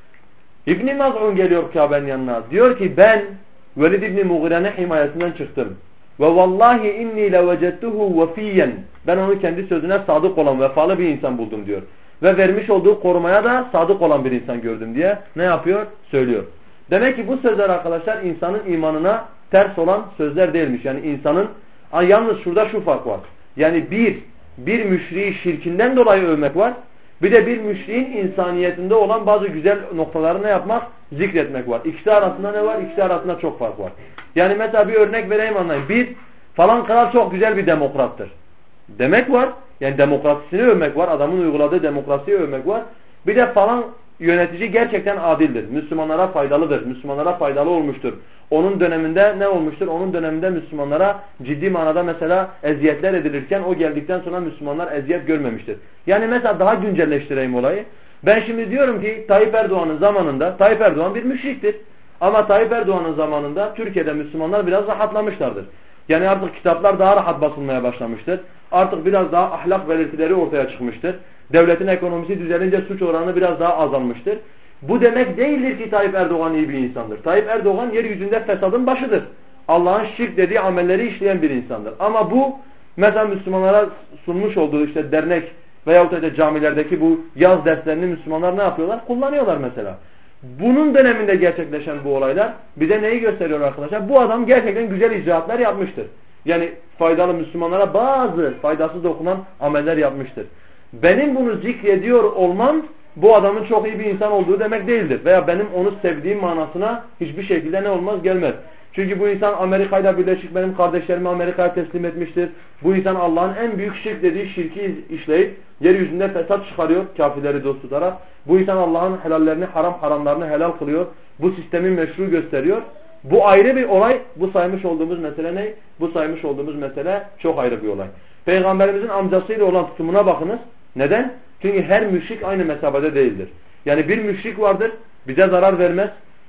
İbn-i Maz'un geliyor Kabe'nin yanına. Diyor ki ben Velid İbni Mughire'nin himayesinden çıktım. Ve vallahi inni levecettuhu vefiyen. Ben onu kendi sözüne sadık olan vefalı bir insan buldum diyor. Ve vermiş olduğu korumaya da sadık olan bir insan gördüm diye ne yapıyor? Söylüyor. Demek ki bu sözler arkadaşlar insanın imanına ters olan sözler değilmiş. Yani insanın yalnız şurada şu fark var. Yani bir, bir müşriği şirkinden dolayı övmek var. Bir de bir müşriğin insaniyetinde olan bazı güzel noktalarını yapmak, zikretmek var. İkisi arasında ne var? İkisi arasında çok fark var. Yani mesela bir örnek vereyim anlayın. Bir, falan kral çok güzel bir demokrattır. Demek var. Yani demokrasisini övmek var. Adamın uyguladığı demokrasiyi övmek var. Bir de falan yönetici gerçekten adildir. Müslümanlara faydalıdır. Müslümanlara faydalı olmuştur. Onun döneminde ne olmuştur? Onun döneminde Müslümanlara ciddi manada mesela eziyetler edilirken o geldikten sonra Müslümanlar eziyet görmemiştir. Yani mesela daha güncelleştireyim olayı. Ben şimdi diyorum ki Tayyip Erdoğan'ın zamanında Tayyip Erdoğan bir müşriktir. Ama Tayyip Erdoğan'ın zamanında Türkiye'de Müslümanlar biraz rahatlamışlardır. Yani artık kitaplar daha rahat basılmaya başlamıştır. Artık biraz daha ahlak belirtileri ortaya çıkmıştır. Devletin ekonomisi düzelince suç oranı biraz daha azalmıştır. Bu demek değildir ki Tayyip Erdoğan iyi bir insandır. Tayyip Erdoğan yeryüzünde fesadın başıdır. Allah'ın şirk dediği amelleri işleyen bir insandır. Ama bu mesela Müslümanlara sunmuş olduğu işte dernek veyahut da camilerdeki bu yaz derslerini Müslümanlar ne yapıyorlar? Kullanıyorlar mesela. Bunun döneminde gerçekleşen bu olaylar bize neyi gösteriyor arkadaşlar? Bu adam gerçekten güzel icraatlar yapmıştır. Yani faydalı Müslümanlara bazı faydasız dokunan ameller yapmıştır. Benim bunu zikrediyor olmam bu adamın çok iyi bir insan olduğu demek değildir. Veya benim onu sevdiğim manasına hiçbir şekilde ne olmaz gelmez. Çünkü bu insan Amerika'yla birleşik benim kardeşlerimi Amerika'ya teslim etmiştir. Bu insan Allah'ın en büyük şirk dediği şirki işleyip yeryüzünde fesat çıkarıyor kafirleri dost tutarak. Bu insan Allah'ın helallerini haram haramlarını helal kılıyor. Bu sistemi meşru gösteriyor. Bu ayrı bir olay. Bu saymış olduğumuz mesele ne? Bu saymış olduğumuz mesele çok ayrı bir olay. Peygamberimizin amcasıyla olan tutumuna bakınız. Neden? Çünkü her müşrik aynı mesabede değildir. Yani bir müşrik vardır, bize zarar vermez.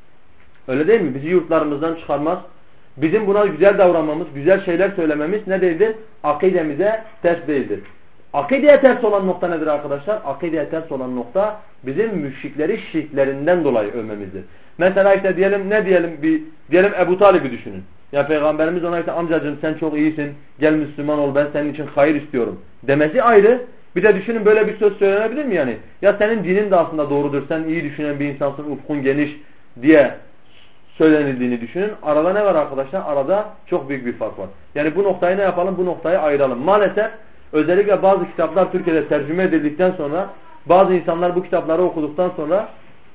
Öyle değil mi? Bizi yurtlarımızdan çıkarmaz. Bizim buna güzel davranmamız, güzel şeyler söylememiz ne değildir? Akidemize ters değildir. Akideye ters olan nokta nedir arkadaşlar? Akideye ters olan nokta bizim müşrikleri şirklerinden dolayı övmemizdir. Mesela işte diyelim ne diyelim bir diyelim Ebu Talib'i düşünün. Ya Peygamberimiz ona işte amcacığım sen çok iyisin, gel Müslüman ol, ben senin için hayır istiyorum demesi ayrı. Bir de düşünün böyle bir söz söylenebilir mi yani? Ya senin dinin de aslında doğrudur, sen iyi düşünen bir insansın, ufkun geniş diye söylenildiğini düşünün. Arada ne var arkadaşlar? Arada çok büyük bir fark var. Yani bu noktayı ne yapalım? Bu noktayı ayıralım. Maalesef özellikle bazı kitaplar Türkiye'de tercüme edildikten sonra bazı insanlar bu kitapları okuduktan sonra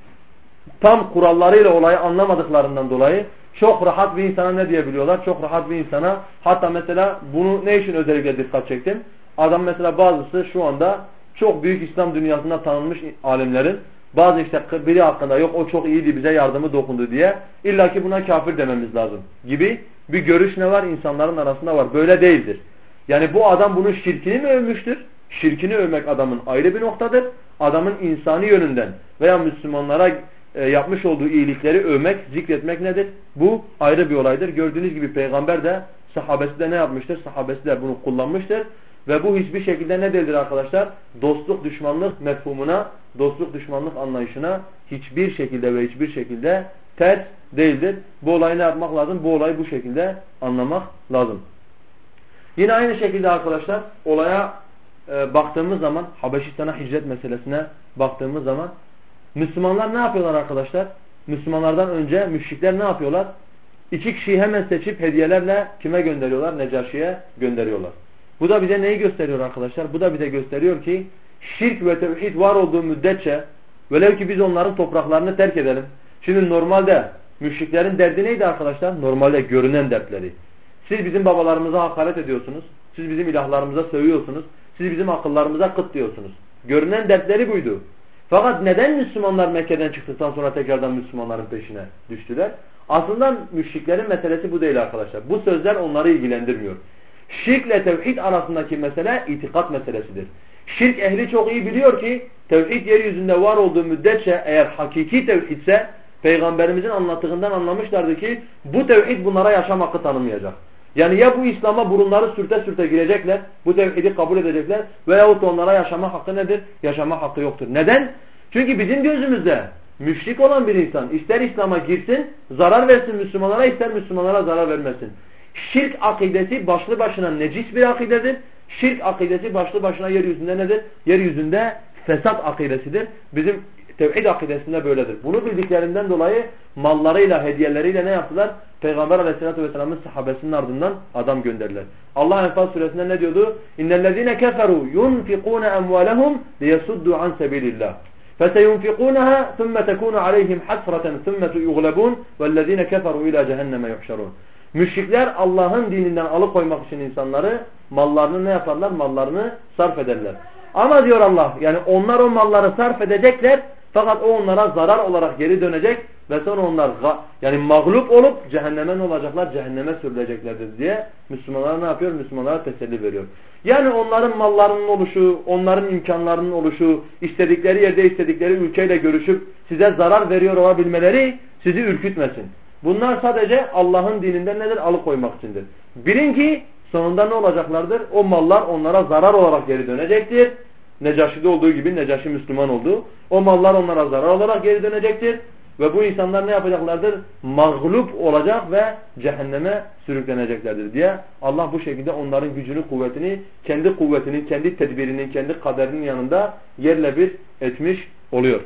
tam kurallarıyla olayı anlamadıklarından dolayı çok rahat bir insana ne diyebiliyorlar? Çok rahat bir insana hatta mesela bunu ne için özellikle dikkat çektim? Adam mesela bazısı şu anda çok büyük İslam dünyasında tanınmış alimlerin bazı işte biri hakkında yok o çok iyiydi bize yardımı dokundu diye illaki buna kafir dememiz lazım gibi bir görüş ne var? İnsanların arasında var. Böyle değildir. Yani bu adam bunun şirkini mi övmüştür? Şirkini övmek adamın ayrı bir noktadır. Adamın insani yönünden veya Müslümanlara e, yapmış olduğu iyilikleri övmek, zikretmek nedir? Bu ayrı bir olaydır. Gördüğünüz gibi peygamber de sahabesi de ne yapmıştır? Sahabesi de bunu kullanmıştır. Ve bu hiçbir şekilde ne değildir arkadaşlar? Dostluk düşmanlık mefhumuna, dostluk düşmanlık anlayışına hiçbir şekilde ve hiçbir şekilde ters değildir. Bu olayı ne yapmak lazım? Bu olayı bu şekilde anlamak lazım. Yine aynı şekilde arkadaşlar olaya e, baktığımız zaman Habeşistan'a hicret meselesine baktığımız zaman Müslümanlar ne yapıyorlar arkadaşlar? Müslümanlardan önce müşrikler ne yapıyorlar? İki kişiyi hemen seçip hediyelerle kime gönderiyorlar? Necaşi'ye gönderiyorlar. Bu da bize neyi gösteriyor arkadaşlar? Bu da bize gösteriyor ki şirk ve tevhid var olduğu müddetçe velev ki biz onların topraklarını terk edelim. Şimdi normalde müşriklerin derdi neydi arkadaşlar? Normalde görünen dertleri. Siz bizim babalarımıza hakaret ediyorsunuz. Siz bizim ilahlarımıza sövüyorsunuz. Siz bizim akıllarımıza kıt diyorsunuz. Görünen dertleri buydu. Fakat neden Müslümanlar Mekke'den çıktıktan sonra tekrardan Müslümanların peşine düştüler? Aslında müşriklerin meselesi bu değil arkadaşlar. Bu sözler onları ilgilendirmiyor. Şirkle tevhid arasındaki mesele itikat meselesidir. Şirk ehli çok iyi biliyor ki tevhid yeryüzünde var olduğu müddetçe eğer hakiki tevhidse Peygamberimizin anlattığından anlamışlardı ki bu tevhid bunlara yaşam hakkı tanımayacak. Yani ya bu İslam'a burunları sürte sürte girecekler, bu tevhidi kabul edecekler veyahut da onlara yaşama hakkı nedir? Yaşama hakkı yoktur. Neden? Çünkü bizim gözümüzde müşrik olan bir insan ister İslam'a girsin, zarar versin Müslümanlara, ister Müslümanlara zarar vermesin. Şirk akidesi başlı başına necis bir akidedir. Şirk akidesi başlı başına yeryüzünde nedir? Yeryüzünde fesat akidesidir. Bizim tevhid akidesinde böyledir. Bunu bildiklerinden dolayı mallarıyla, hediyeleriyle ne yaptılar? Peygamber aleyhissalatü vesselamın sahabesinin ardından adam gönderdiler. Allah Enfal suresinde ne diyordu? İnnellezine keferu yunfikune emvalehum liyesuddu an sebilillah. فَسَيُنْفِقُونَهَا ثُمَّ تَكُونُ عَلَيْهِمْ حَسْرَةً ثُمَّ يُغْلَبُونَ وَالَّذ۪ينَ كَفَرُوا اِلَى جَهَنَّمَ يُحْشَرُونَ. Müşrikler Allah'ın dininden alıkoymak için insanları, mallarını ne yaparlar? Mallarını sarf ederler. Ama diyor Allah, yani onlar o malları sarf edecekler fakat o onlara zarar olarak geri dönecek ve sonra onlar yani mağlup olup cehenneme ne olacaklar? Cehenneme sürüleceklerdir diye Müslümanlara ne yapıyor? Müslümanlara teselli veriyor. Yani onların mallarının oluşu, onların imkanlarının oluşu, istedikleri yerde istedikleri ülkeyle görüşüp size zarar veriyor olabilmeleri sizi ürkütmesin. Bunlar sadece Allah'ın dininden nedir? Alıkoymak içindir. Bilin ki sonunda ne olacaklardır? O mallar onlara zarar olarak geri dönecektir. Necaşi'de olduğu gibi Necaşi Müslüman oldu. O mallar onlara zarar olarak geri dönecektir. Ve bu insanlar ne yapacaklardır? Mağlup olacak ve cehenneme sürükleneceklerdir diye Allah bu şekilde onların gücünü, kuvvetini, kendi kuvvetinin, kendi tedbirinin, kendi kaderinin yanında yerle bir etmiş oluyor.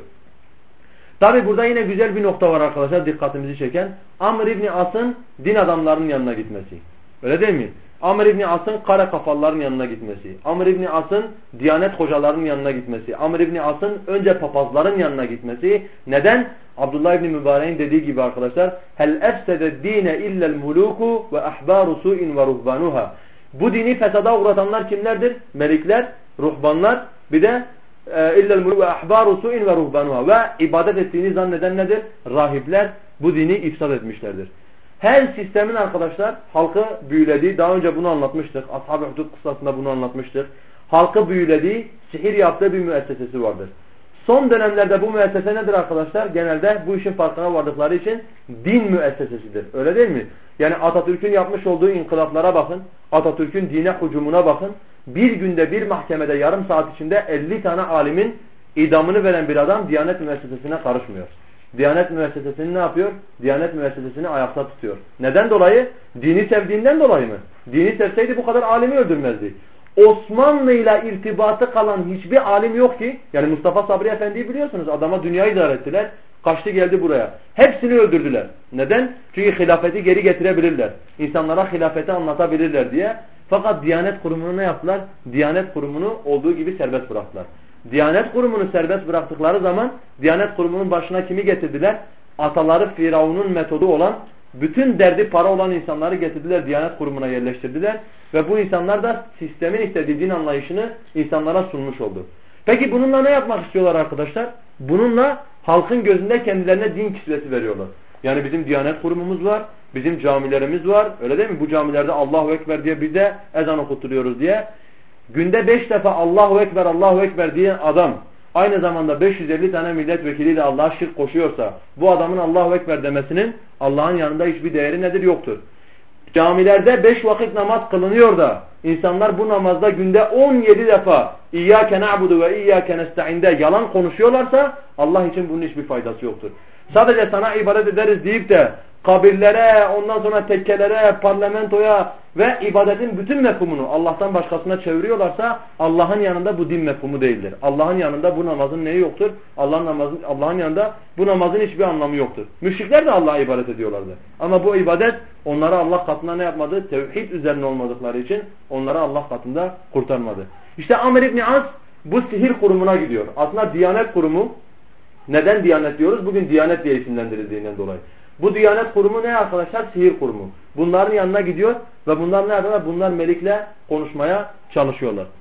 Tabi burada yine güzel bir nokta var arkadaşlar dikkatimizi çeken. Amr İbni As'ın din adamlarının yanına gitmesi. Öyle değil mi? Amr İbni As'ın kara kafaların yanına gitmesi. Amr İbni As'ın diyanet hocalarının yanına gitmesi. Amr İbni As'ın önce papazların yanına gitmesi. Neden? Abdullah İbni Mübarek'in dediği gibi arkadaşlar. Hel efsede dine illel muluku ve ahbaru su'in ve ruhbanuha. Bu dini fesada uğratanlar kimlerdir? Melikler, ruhbanlar, bir de illel muluku ve ahbaru su'in ve ruhbanuha. Ve ibadet ettiğini zanneden nedir? Rahipler bu dini ifsad etmişlerdir. Her sistemin arkadaşlar halkı büyülediği, daha önce bunu anlatmıştık. Ashab-ı Hudud kıssasında bunu anlatmıştık. Halkı büyülediği, sihir yaptığı bir müessesesi vardır. Son dönemlerde bu müessese nedir arkadaşlar? Genelde bu işin farkına vardıkları için din müessesesidir. Öyle değil mi? Yani Atatürk'ün yapmış olduğu inkılaplara bakın. Atatürk'ün dine hücumuna bakın. Bir günde bir mahkemede yarım saat içinde elli tane alimin idamını veren bir adam Diyanet müessesesine karışmıyor. Diyanet müessesesini ne yapıyor? Diyanet müessesesini ayakta tutuyor. Neden dolayı? Dini sevdiğinden dolayı mı? Dini sevseydi bu kadar alimi öldürmezdi. Osmanlı'yla irtibatı kalan hiçbir alim yok ki, yani Mustafa Sabri Efendi'yi biliyorsunuz, adama dünyayı idare ettiler, kaçtı geldi buraya. Hepsini öldürdüler. Neden? Çünkü hilafeti geri getirebilirler. İnsanlara hilafeti anlatabilirler diye. Fakat Diyanet Kurumu'nu ne yaptılar? Diyanet Kurumu'nu olduğu gibi serbest bıraktılar. Diyanet Kurumu'nu serbest bıraktıkları zaman Diyanet Kurumu'nun başına kimi getirdiler? Ataları Firavun'un metodu olan, bütün derdi para olan insanları getirdiler, Diyanet Kurumu'na yerleştirdiler. Ve bu insanlar da sistemin istediği din anlayışını insanlara sunmuş oldu. Peki bununla ne yapmak istiyorlar arkadaşlar? Bununla halkın gözünde kendilerine din kisvesi veriyorlar. Yani bizim Diyanet Kurumumuz var, bizim camilerimiz var, öyle değil mi? Bu camilerde Allahu Ekber diye bir de ezan okutturuyoruz diye. Günde beş defa Allahu Ekber, Allahu Ekber diye adam aynı zamanda beş yüz elli tane milletvekiliyle Allah'a şirk koşuyorsa bu adamın Allahu Ekber demesinin Allah'ın yanında hiçbir değeri nedir? Yoktur. Camilerde beş vakit namaz kılınıyor da insanlar bu namazda günde on yedi defa İyyâke na'budu ve İyyâke nesta'inde yalan konuşuyorlarsa Allah için bunun hiçbir faydası yoktur. Sadece sana ibadet ederiz deyip de kabirlere, ondan sonra tekkelere, parlamentoya ve ibadetin bütün mefhumunu Allah'tan başkasına çeviriyorlarsa Allah'ın yanında bu din mefhumu değildir. Allah'ın yanında bu namazın neyi yoktur? Allah'ın namazın Allah'ın yanında bu namazın hiçbir anlamı yoktur. Müşrikler de Allah'a ibadet ediyorlardı. Ama bu ibadet onları Allah katında ne yapmadı? Tevhid üzerine olmadıkları için onları Allah katında kurtarmadı. İşte Amr İbni As bu sihir kurumuna gidiyor. Aslında Diyanet Kurumu, neden Diyanet diyoruz? Bugün Diyanet diye isimlendirildiğinden dolayı. Bu Diyanet Kurumu ne arkadaşlar? Sihir kurumu. Bunların yanına gidiyor ve bunlar ne yapıyorlar? Bunlar melikle konuşmaya çalışıyorlar.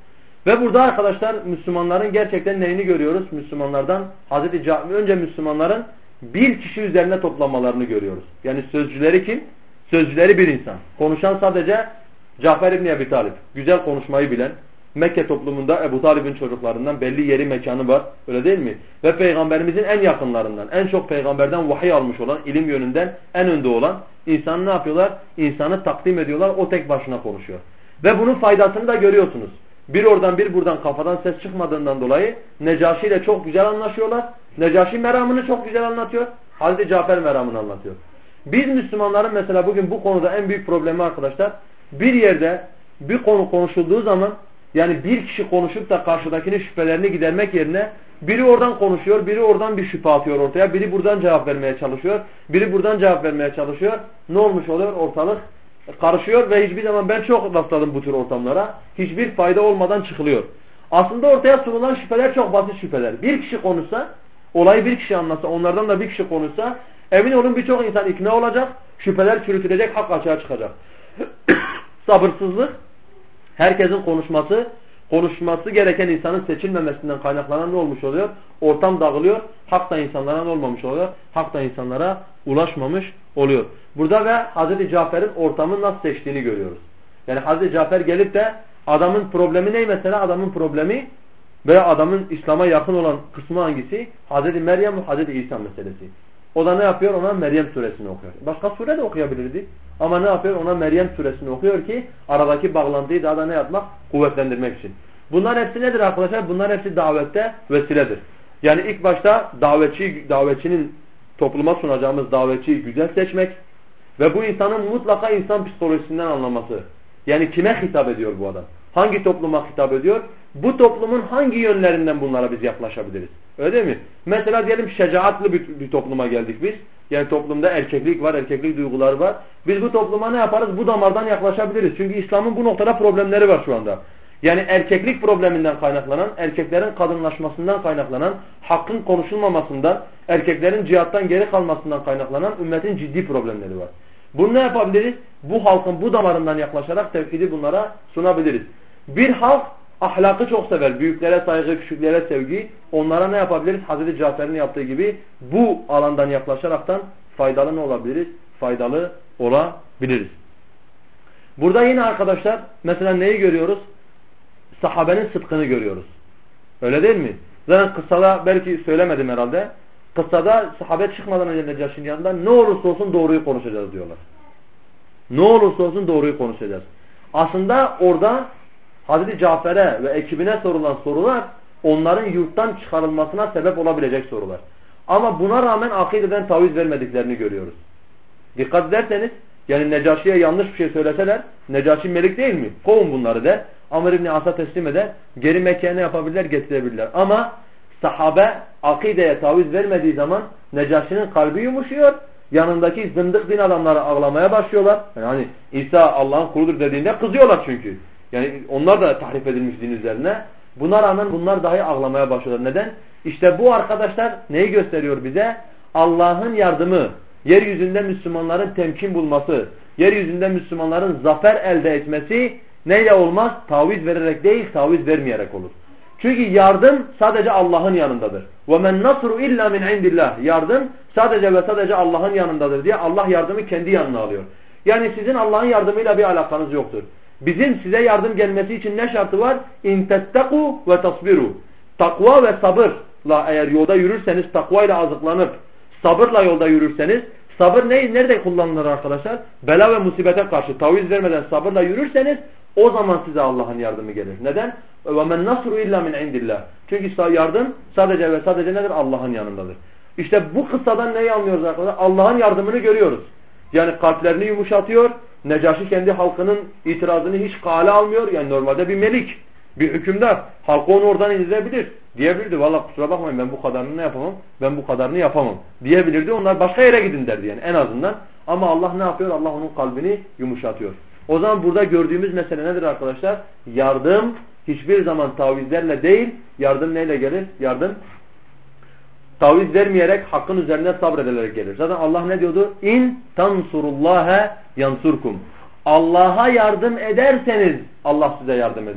Ve burada arkadaşlar Müslümanların gerçekten neyini görüyoruz? Müslümanlardan Hazreti Ca önce Müslümanların bir kişi üzerine toplanmalarını görüyoruz. Yani sözcüleri kim? Sözcüleri bir insan. Konuşan sadece Cafer İbni Ebi Talib. Güzel konuşmayı bilen, Mekke toplumunda Ebu Talib'in çocuklarından belli yeri mekanı var. Öyle değil mi? Ve Peygamberimizin en yakınlarından, en çok peygamberden vahiy almış olan, ilim yönünden en önde olan insanı ne yapıyorlar? İnsanı takdim ediyorlar. O tek başına konuşuyor. Ve bunun faydasını da görüyorsunuz. Bir oradan bir buradan kafadan ses çıkmadığından dolayı Necaşi ile çok güzel anlaşıyorlar. Necaşi meramını çok güzel anlatıyor. Hazreti Cafer meramını anlatıyor. Biz Müslümanların mesela bugün bu konuda en büyük problemi arkadaşlar, bir yerde bir konu konuşulduğu zaman, yani bir kişi konuşup da karşıdakinin şüphelerini gidermek yerine biri oradan konuşuyor, biri oradan bir şüphe atıyor ortaya, biri buradan cevap vermeye çalışıyor, biri buradan cevap vermeye çalışıyor. Ne olmuş oluyor? Ortalık karışıyor ve hiçbir zaman, ben çok rastladım bu tür ortamlara, hiçbir fayda olmadan çıkılıyor. Aslında ortaya sunulan şüpheler çok basit şüpheler. Bir kişi konuşsa, olayı bir kişi anlatsa, onlardan da bir kişi konuşsa, emin olun birçok insan ikna olacak, şüpheler çürütülecek, hak açığa çıkacak. Sabırsızlık, herkesin konuşması, konuşması gereken insanın seçilmemesinden kaynaklanan ne olmuş oluyor? Ortam dağılıyor, hak da insanlara ne olmamış oluyor? Hak da insanlara ulaşmamış oluyor. Burada ve Hazreti Cafer'in ortamı nasıl seçtiğini görüyoruz. Yani Hazreti Cafer gelip de adamın problemi ne mesela? Adamın problemi veya adamın İslam'a yakın olan kısmı hangisi? Hazreti Meryem ve Hazreti İsa meselesi. O da ne yapıyor? Ona Meryem suresini okuyor. Başka sure de okuyabilirdi. Ama ne yapıyor? Ona Meryem suresini okuyor ki aradaki bağlantıyı daha da ne yapmak? Kuvvetlendirmek için. Bunlar hepsi nedir arkadaşlar? Bunlar hepsi davette vesiledir. Yani ilk başta davetçi, davetçinin topluma sunacağımız davetçiyi güzel seçmek ve bu insanın mutlaka insan psikolojisinden anlaması. Yani kime hitap ediyor bu adam? Hangi topluma hitap ediyor? Bu toplumun hangi yönlerinden bunlara biz yaklaşabiliriz? Öyle değil mi? Mesela diyelim şecaatlı bir, bir topluma geldik biz. Yani toplumda erkeklik var, erkeklik duyguları var. Biz bu topluma ne yaparız? Bu damardan yaklaşabiliriz. Çünkü İslam'ın bu noktada problemleri var şu anda. Yani erkeklik probleminden kaynaklanan, erkeklerin kadınlaşmasından kaynaklanan, hakkın konuşulmamasından, erkeklerin cihattan geri kalmasından kaynaklanan ümmetin ciddi problemleri var. Bunu ne yapabiliriz? Bu halkın bu damarından yaklaşarak tevhidi bunlara sunabiliriz. Bir halk ahlakı çok sever. Büyüklere saygı, küçüklere sevgi. Onlara ne yapabiliriz? Hazreti Cafer'in yaptığı gibi bu alandan yaklaşaraktan faydalı ne olabiliriz? Faydalı olabiliriz. Burada yine arkadaşlar mesela neyi görüyoruz? Sahabenin sıdkını görüyoruz. Öyle değil mi? Zaten kıssada belki söylemedim herhalde. Kıssada sahabe çıkmadan önce Necaşi'nin yanında ne olursa olsun doğruyu konuşacağız diyorlar. Ne olursa olsun doğruyu konuşacağız. Aslında orada Hazreti Cafer'e ve ekibine sorulan sorular onların yurttan çıkarılmasına sebep olabilecek sorular. Ama buna rağmen akideden taviz vermediklerini görüyoruz. Dikkat ederseniz yani Necaşi'ye yanlış bir şey söyleseler Necaşi melik değil mi? Kovun bunları de. Amr İbni As'a teslim eder. Geri Mekke'ye ne yapabilirler? Getirebilirler. Ama sahabe akideye taviz vermediği zaman Necaşi'nin kalbi yumuşuyor. Yanındaki zındık din adamları ağlamaya başlıyorlar. Yani İsa Allah'ın kuludur dediğinde kızıyorlar çünkü. Yani onlar da tahrif edilmiş din üzerine. Buna rağmen bunlar dahi ağlamaya başlıyorlar. Neden? İşte bu arkadaşlar neyi gösteriyor bize? Allah'ın yardımı, yeryüzünde Müslümanların temkin bulması, yeryüzünde Müslümanların zafer elde etmesi neyle olmaz? Taviz vererek değil, taviz vermeyerek olur. Çünkü yardım sadece Allah'ın yanındadır. وَمَنْ نَصْرُ اِلَّا مِنْ عِنْدِ اللّٰهِ Yardım sadece ve sadece Allah'ın yanındadır diye Allah yardımı kendi yanına alıyor. Yani sizin Allah'ın yardımıyla bir alakanız yoktur. Bizim size yardım gelmesi için ne şartı var? اِنْ تَتَّقُوا وَتَصْبِرُوا Takva ve sabırla eğer yolda yürürseniz, takvayla azıklanıp sabırla yolda yürürseniz, sabır ne, nerede kullanılır arkadaşlar? Bela ve musibete karşı taviz vermeden sabırla yürürseniz o zaman size Allah'ın yardımı gelir. Neden? وَمَنْ نَصْرُ اِلَّا مِنْ عِنْدِ اللّٰهِ Çünkü yardım sadece ve sadece nedir? Allah'ın yanındadır. İşte bu kıssadan neyi anlıyoruz arkadaşlar? Allah'ın yardımını görüyoruz. Yani kalplerini yumuşatıyor. Necaşi kendi halkının itirazını hiç kale almıyor. Yani normalde bir melik, bir hükümdar. Halkı onu oradan indirebilir. Diyebilirdi. Valla kusura bakmayın ben bu kadarını ne yapamam? Ben bu kadarını yapamam. Diyebilirdi. Onlar başka yere gidin derdi yani en azından. Ama Allah ne yapıyor? Allah onun kalbini yumuşatıyor. O zaman burada gördüğümüz mesele nedir arkadaşlar? Yardım hiçbir zaman tavizlerle değil, yardım neyle gelir? Yardım taviz vermeyerek, hakkın üzerine sabredilerek gelir. Zaten Allah ne diyordu? İn tansurullaha yansurkum. Allah'a yardım ederseniz Allah size yardım eder.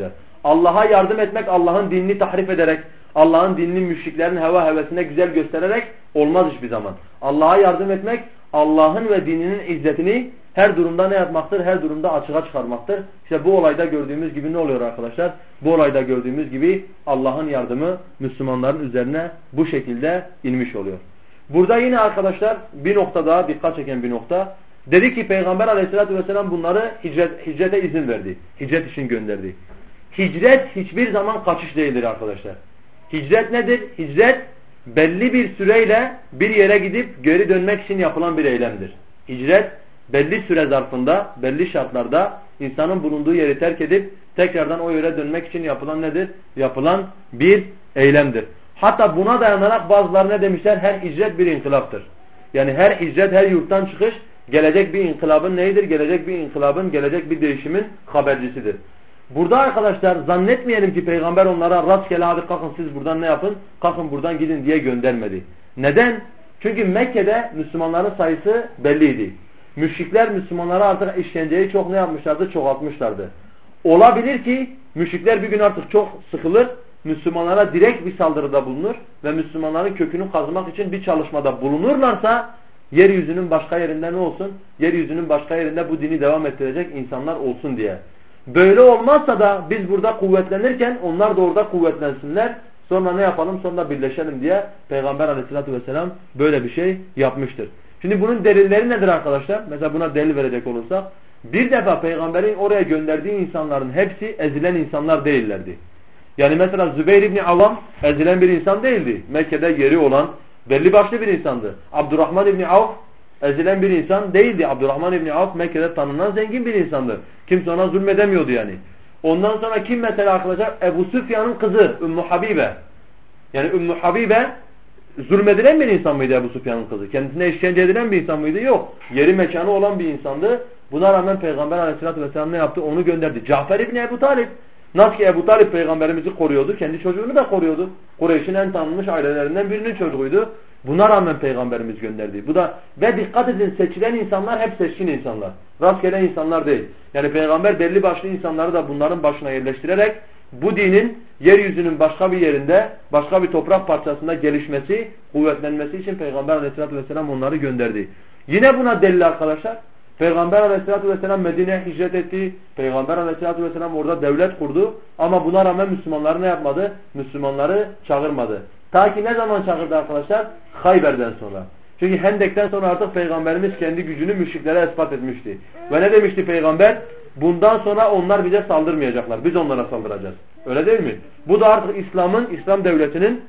Allah'a yardım etmek Allah'ın dinini tahrif ederek, Allah'ın dinini müşriklerin heva hevesine güzel göstererek olmaz hiçbir zaman. Allah'a yardım etmek Allah'ın ve dininin izzetini her durumda ne yapmaktır? Her durumda açığa çıkarmaktır. İşte bu olayda gördüğümüz gibi ne oluyor arkadaşlar? Bu olayda gördüğümüz gibi Allah'ın yardımı Müslümanların üzerine bu şekilde inmiş oluyor. Burada yine arkadaşlar bir nokta daha dikkat çeken bir nokta. Dedi ki Peygamber aleyhissalatü vesselam bunları hicret, hicrete izin verdi. Hicret için gönderdi. Hicret hiçbir zaman kaçış değildir arkadaşlar. Hicret nedir? Hicret belli bir süreyle bir yere gidip geri dönmek için yapılan bir eylemdir. Hicret belli süre zarfında, belli şartlarda insanın bulunduğu yeri terk edip tekrardan o yere dönmek için yapılan nedir? Yapılan bir eylemdir. Hatta buna dayanarak bazıları ne demişler? Her hicret bir inkılaptır. Yani her hicret, her yurttan çıkış gelecek bir inkılabın neyidir? Gelecek bir inkılabın, gelecek bir değişimin habercisidir. Burada arkadaşlar zannetmeyelim ki Peygamber onlara rastgele hadi kalkın siz buradan ne yapın? Kalkın buradan gidin diye göndermedi. Neden? Çünkü Mekke'de Müslümanların sayısı belliydi. Müşrikler Müslümanlara artık işkenceyi çok ne yapmışlardı? Çoğaltmışlardı. Olabilir ki müşrikler bir gün artık çok sıkılır, Müslümanlara direkt bir saldırıda bulunur ve Müslümanların kökünü kazımak için bir çalışmada bulunurlarsa yeryüzünün başka yerinde ne olsun? Yeryüzünün başka yerinde bu dini devam ettirecek insanlar olsun diye. Böyle olmazsa da biz burada kuvvetlenirken onlar da orada kuvvetlensinler. Sonra ne yapalım? Sonra birleşelim diye Peygamber aleyhissalatü vesselam böyle bir şey yapmıştır. Şimdi bunun delilleri nedir arkadaşlar? Mesela buna delil verecek olursak. Bir defa Peygamberin oraya gönderdiği insanların hepsi ezilen insanlar değillerdi. Yani mesela Zübeyir İbni Avvam ezilen bir insan değildi. Mekke'de yeri olan belli başlı bir insandı. Abdurrahman İbni Avf ezilen bir insan değildi. Abdurrahman İbni Avf Mekke'de tanınan zengin bir insandı. Kimse ona zulmedemiyordu yani. Ondan sonra kim mesela arkadaşlar? Ebu Süfyan'ın kızı Ümmü Habibe. Yani Ümmü Habibe zulmedilen bir insan mıydı Ebu Süfyan'ın kızı? Kendisine işkence edilen bir insan mıydı? Yok. Yeri mekanı olan bir insandı. Buna rağmen Peygamber aleyhissalatü vesselam ne yaptı? Onu gönderdi. Cafer İbni Ebu Talib. Nasıl ki Ebu Talib peygamberimizi koruyordu, kendi çocuğunu da koruyordu. Kureyş'in en tanınmış ailelerinden birinin çocuğuydu. Buna rağmen peygamberimiz gönderdi. Bu da ve dikkat edin seçilen insanlar hep seçkin insanlar. Rastgele insanlar değil. Yani peygamber belli başlı insanları da bunların başına yerleştirerek bu dinin yeryüzünün başka bir yerinde, başka bir toprak parçasında gelişmesi, kuvvetlenmesi için Peygamber aleyhissalatü vesselam onları gönderdi. Yine buna delil arkadaşlar. Peygamber aleyhissalatü vesselam Medine'ye hicret etti. Peygamber aleyhissalatü vesselam orada devlet kurdu. Ama buna rağmen Müslümanları ne yapmadı? Müslümanları çağırmadı. Ta ki ne zaman çağırdı arkadaşlar? Hayber'den sonra. Çünkü Hendek'ten sonra artık Peygamberimiz kendi gücünü müşriklere ispat etmişti. Ve ne demişti Peygamber? Bundan sonra onlar bize saldırmayacaklar. Biz onlara saldıracağız. Öyle değil mi? Bu da artık İslam'ın, İslam devletinin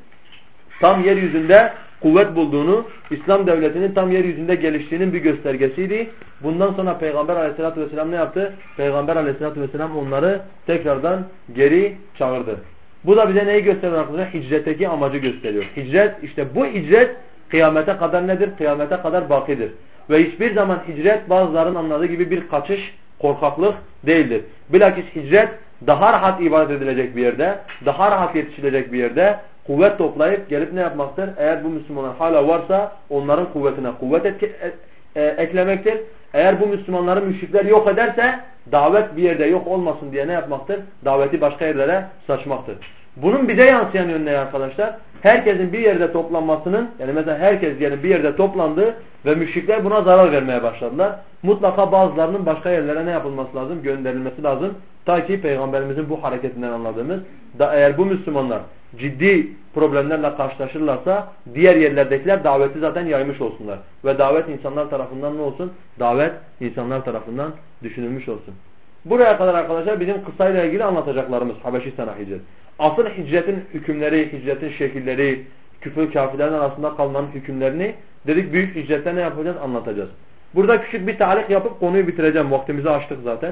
tam yeryüzünde kuvvet bulduğunu, İslam devletinin tam yeryüzünde geliştiğinin bir göstergesiydi. Bundan sonra Peygamber aleyhissalatü vesselam ne yaptı? Peygamber aleyhissalatü vesselam onları tekrardan geri çağırdı. Bu da bize neyi gösteriyor arkadaşlar? Hicretteki amacı gösteriyor. Hicret, işte bu hicret kıyamete kadar nedir? Kıyamete kadar bakidir. Ve hiçbir zaman hicret bazılarının anladığı gibi bir kaçış, korkaklık değildir. Bilakis hicret daha rahat ibadet edilecek bir yerde, daha rahat yetişilecek bir yerde kuvvet toplayıp gelip ne yapmaktır? Eğer bu Müslümanlar hala varsa onların kuvvetine kuvvet etki, e, e, eklemektir. Eğer bu Müslümanları müşrikler yok ederse davet bir yerde yok olmasın diye ne yapmaktır? Daveti başka yerlere saçmaktır. Bunun bize yansıyan yönü ne arkadaşlar? Herkesin bir yerde toplanmasının, yani mesela herkes diyelim bir yerde toplandı ve müşrikler buna zarar vermeye başladılar. Mutlaka bazılarının başka yerlere ne yapılması lazım? Gönderilmesi lazım. Ta ki Peygamberimizin bu hareketinden anladığımız da eğer bu Müslümanlar ciddi problemlerle karşılaşırlarsa diğer yerlerdekiler daveti zaten yaymış olsunlar. Ve davet insanlar tarafından ne olsun? Davet insanlar tarafından düşünülmüş olsun. Buraya kadar arkadaşlar bizim kıssayla ilgili anlatacaklarımız Habeşistan'a hicret. Asıl hicretin hükümleri, hicretin şekilleri, küfür kafirlerin arasında kalmanın hükümlerini dedik büyük hicrette ne yapacağız? Anlatacağız. Burada küçük bir talik yapıp konuyu bitireceğim. Vaktimizi açtık zaten.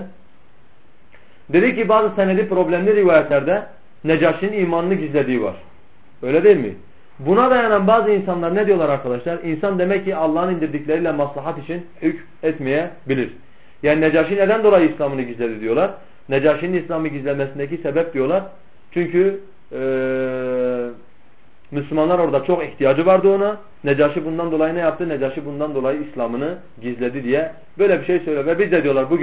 Dedik ki bazı senedi problemli rivayetlerde Necaşi'nin imanını gizlediği var. Öyle değil mi? Buna dayanan bazı insanlar ne diyorlar arkadaşlar? İnsan demek ki Allah'ın indirdikleriyle maslahat için hükm etmeyebilir. Yani Necaşi neden dolayı İslam'ını gizledi diyorlar. Necaşi'nin İslam'ı gizlemesindeki sebep diyorlar. Çünkü ee, Müslümanlar orada çok ihtiyacı vardı ona. Necaşi bundan dolayı ne yaptı? Necaşi bundan dolayı İslam'ını gizledi diye böyle bir şey söylüyor. Ve biz de diyorlar bugün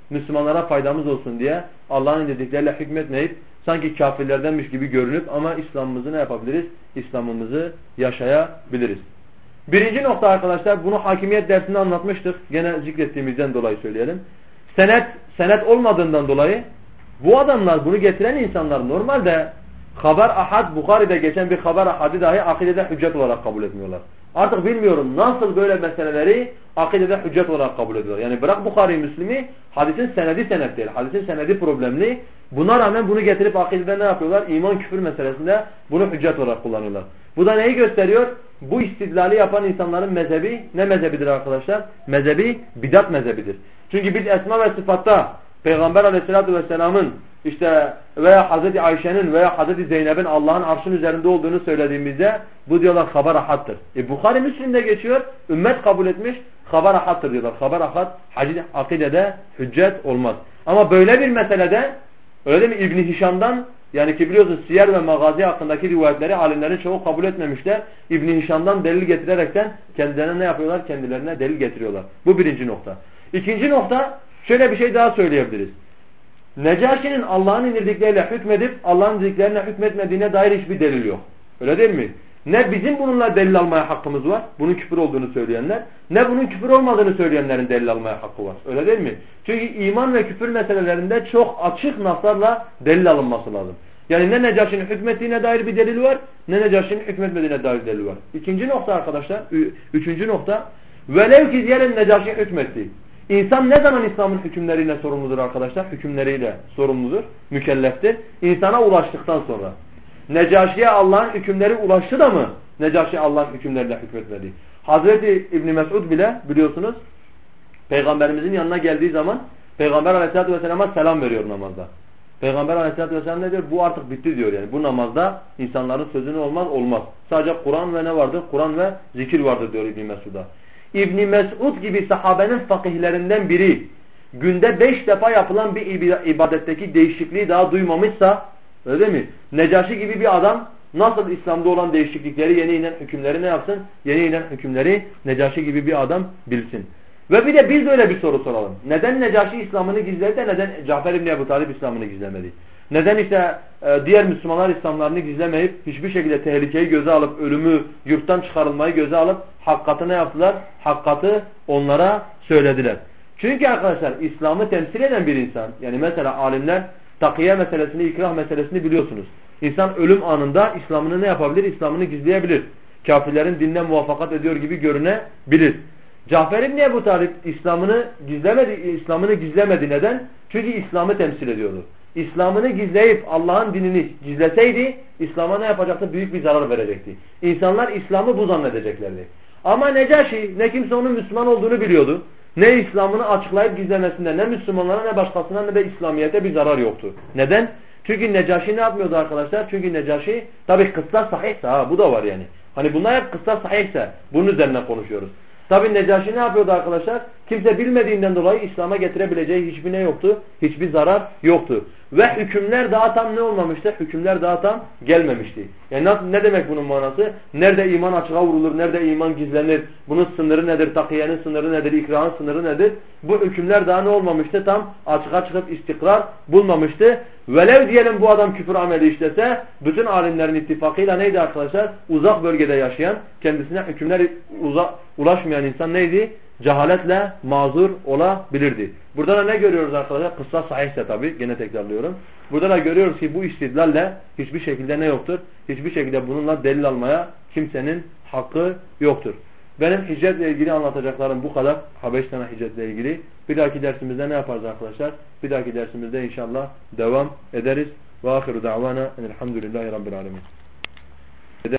Müslümanlara faydamız olsun diye Allah'ın indirdikleriyle hükmetmeyip sanki kafirlerdenmiş gibi görünüp ama İslam'ımızı ne yapabiliriz? İslam'ımızı yaşayabiliriz. Birinci nokta arkadaşlar, bunu hakimiyet dersinde anlatmıştık. Gene zikrettiğimizden dolayı söyleyelim. Senet, senet olmadığından dolayı bu adamlar, bunu getiren insanlar normalde haber ahad, Bukhari'de geçen bir haber ahadi dahi akidede hüccet olarak kabul etmiyorlar. Artık bilmiyorum nasıl böyle meseleleri akidede hüccet olarak kabul ediyorlar. Yani bırak Bukhari, Müslim'i, hadisin senedi senet değil. Hadisin senedi problemli. Buna rağmen bunu getirip akidede ne yapıyorlar? İman küfür meselesinde bunu hüccet olarak kullanıyorlar. Bu da neyi gösteriyor? Bu istidlali yapan insanların mezhebi ne mezhebidir arkadaşlar? Mezhebi bidat mezhebidir. Çünkü biz esma ve sıfatta Peygamber Aleyhisselatü vesselamın işte veya Hazreti Ayşe'nin veya Hazreti Zeynep'in Allah'ın arşın üzerinde olduğunu söylediğimizde bu diyorlar haber ahattır. E Bukhari Müslim'de geçiyor. Ümmet kabul etmiş. Haber ahattır diyorlar. Haber ahat akidede hüccet olmaz. Ama böyle bir meselede öyle değil mi İbn Hişam'dan, yani ki biliyorsunuz siyer ve magazi hakkındaki rivayetleri alimlerin çoğu kabul etmemişler. İbn Hişam'dan delil getirerekten kendilerine ne yapıyorlar? Kendilerine delil getiriyorlar. Bu birinci nokta. İkinci nokta, şöyle bir şey daha söyleyebiliriz. Necaşi'nin Allah'ın indirdikleriyle hükmedip Allah'ın indirdiklerine hükmetmediğine dair hiçbir delil yok. Öyle değil mi? Ne bizim bununla delil almaya hakkımız var, bunun küfür olduğunu söyleyenler, ne bunun küfür olmadığını söyleyenlerin delil almaya hakkı var. Öyle değil mi? Çünkü iman ve küfür meselelerinde çok açık naslarla delil alınması lazım. Yani ne Necaşi'nin hükmettiğine dair bir delil var, ne Necaşi'nin hükmetmediğine dair delil var. İkinci nokta arkadaşlar, üçüncü nokta, velev ki diyelim Necaşi hükmetti. İnsan ne zaman İslam'ın hükümleriyle sorumludur arkadaşlar? Hükümleriyle sorumludur, mükelleftir. İnsana ulaştıktan sonra. Necaşi'ye Allah'ın hükümleri ulaştı da mı? Necaşi Allah'ın hükümleriyle hükmetmedi. Hazreti İbn Mesud bile biliyorsunuz Peygamberimizin yanına geldiği zaman Peygamber Aleyhisselatü Vesselam'a selam veriyor namazda. Peygamber Aleyhisselatü Vesselam ne diyor? Bu artık bitti diyor yani. Bu namazda insanların sözünü olmaz olmaz. Sadece Kur'an ve ne vardır? Kur'an ve zikir vardır diyor İbn Mesud'a. İbn Mesud gibi sahabenin fakihlerinden biri günde beş defa yapılan bir ibadetteki değişikliği daha duymamışsa, öyle değil mi? Necaşi gibi bir adam nasıl İslam'da olan değişiklikleri, yeni inen hükümleri ne yapsın? Yeni inen hükümleri Necaşi gibi bir adam bilsin. Ve bir de biz böyle bir soru soralım. Neden Necaşi İslam'ını gizledi de neden Cafer İbni Ebu Talib İslam'ını gizlemedi? Neden işte e, diğer Müslümanlar İslamlarını gizlemeyip hiçbir şekilde tehlikeyi göze alıp ölümü, yurttan çıkarılmayı göze alıp hakkatı ne yaptılar? Hakkatı onlara söylediler. Çünkü arkadaşlar İslam'ı temsil eden bir insan, yani mesela alimler takiye meselesini, ikrah meselesini biliyorsunuz. İnsan ölüm anında İslam'ını ne yapabilir? İslam'ını gizleyebilir. Kafirlerin dinine muvaffakat ediyor gibi görünebilir. Cafer İbni Ebu Talib İslam'ını gizlemedi, İslam'ını gizlemedi. Neden? Çünkü İslam'ı temsil ediyordu. İslam'ını gizleyip Allah'ın dinini gizleseydi İslam'a ne yapacaktı? Büyük bir zarar verecekti. İnsanlar İslam'ı bu zannedeceklerdi. Ama Necaşi ne kimse onun Müslüman olduğunu biliyordu. Ne İslam'ını açıklayıp gizlemesinde ne Müslümanlara ne başkasına ne de İslamiyet'e bir zarar yoktu. Neden? Çünkü Necaşi ne yapmıyordu arkadaşlar? Çünkü Necaşi tabi kıssas sahihse, ha bu da var yani. Hani bunlar hep kıssas sahihse bunun üzerine konuşuyoruz. Tabi Necaşi ne yapıyordu arkadaşlar? Kimse bilmediğinden dolayı İslam'a getirebileceği hiçbir ne yoktu? Hiçbir zarar yoktu. Ve hükümler daha tam ne olmamıştı? Hükümler daha tam gelmemişti. Yani nasıl, ne demek bunun manası? Nerede iman açığa vurulur? Nerede iman gizlenir? Bunun sınırı nedir? Takiyenin sınırı nedir? İkrahın sınırı nedir? Bu hükümler daha ne olmamıştı? Tam açığa çıkıp istikrar bulmamıştı. Velev diyelim bu adam küfür ameli işlese, bütün alimlerin ittifakıyla neydi arkadaşlar? Uzak bölgede yaşayan, kendisine hükümler uzak, ulaşmayan insan neydi? Cehaletle mazur olabilirdi. Burada da ne görüyoruz arkadaşlar? Kıssa sahihse tabi, gene tekrarlıyorum. Burada da görüyoruz ki bu istidlalle hiçbir şekilde ne yoktur? Hiçbir şekilde bununla delil almaya kimsenin hakkı yoktur. Benim hicretle ilgili anlatacaklarım bu kadar. Habeşistan hicretle ilgili. Bir dahaki dersimizde ne yaparız arkadaşlar? Bir dahaki dersimizde inşallah devam ederiz. Ve ahiru da'vana enelhamdülillahi rabbil alemin.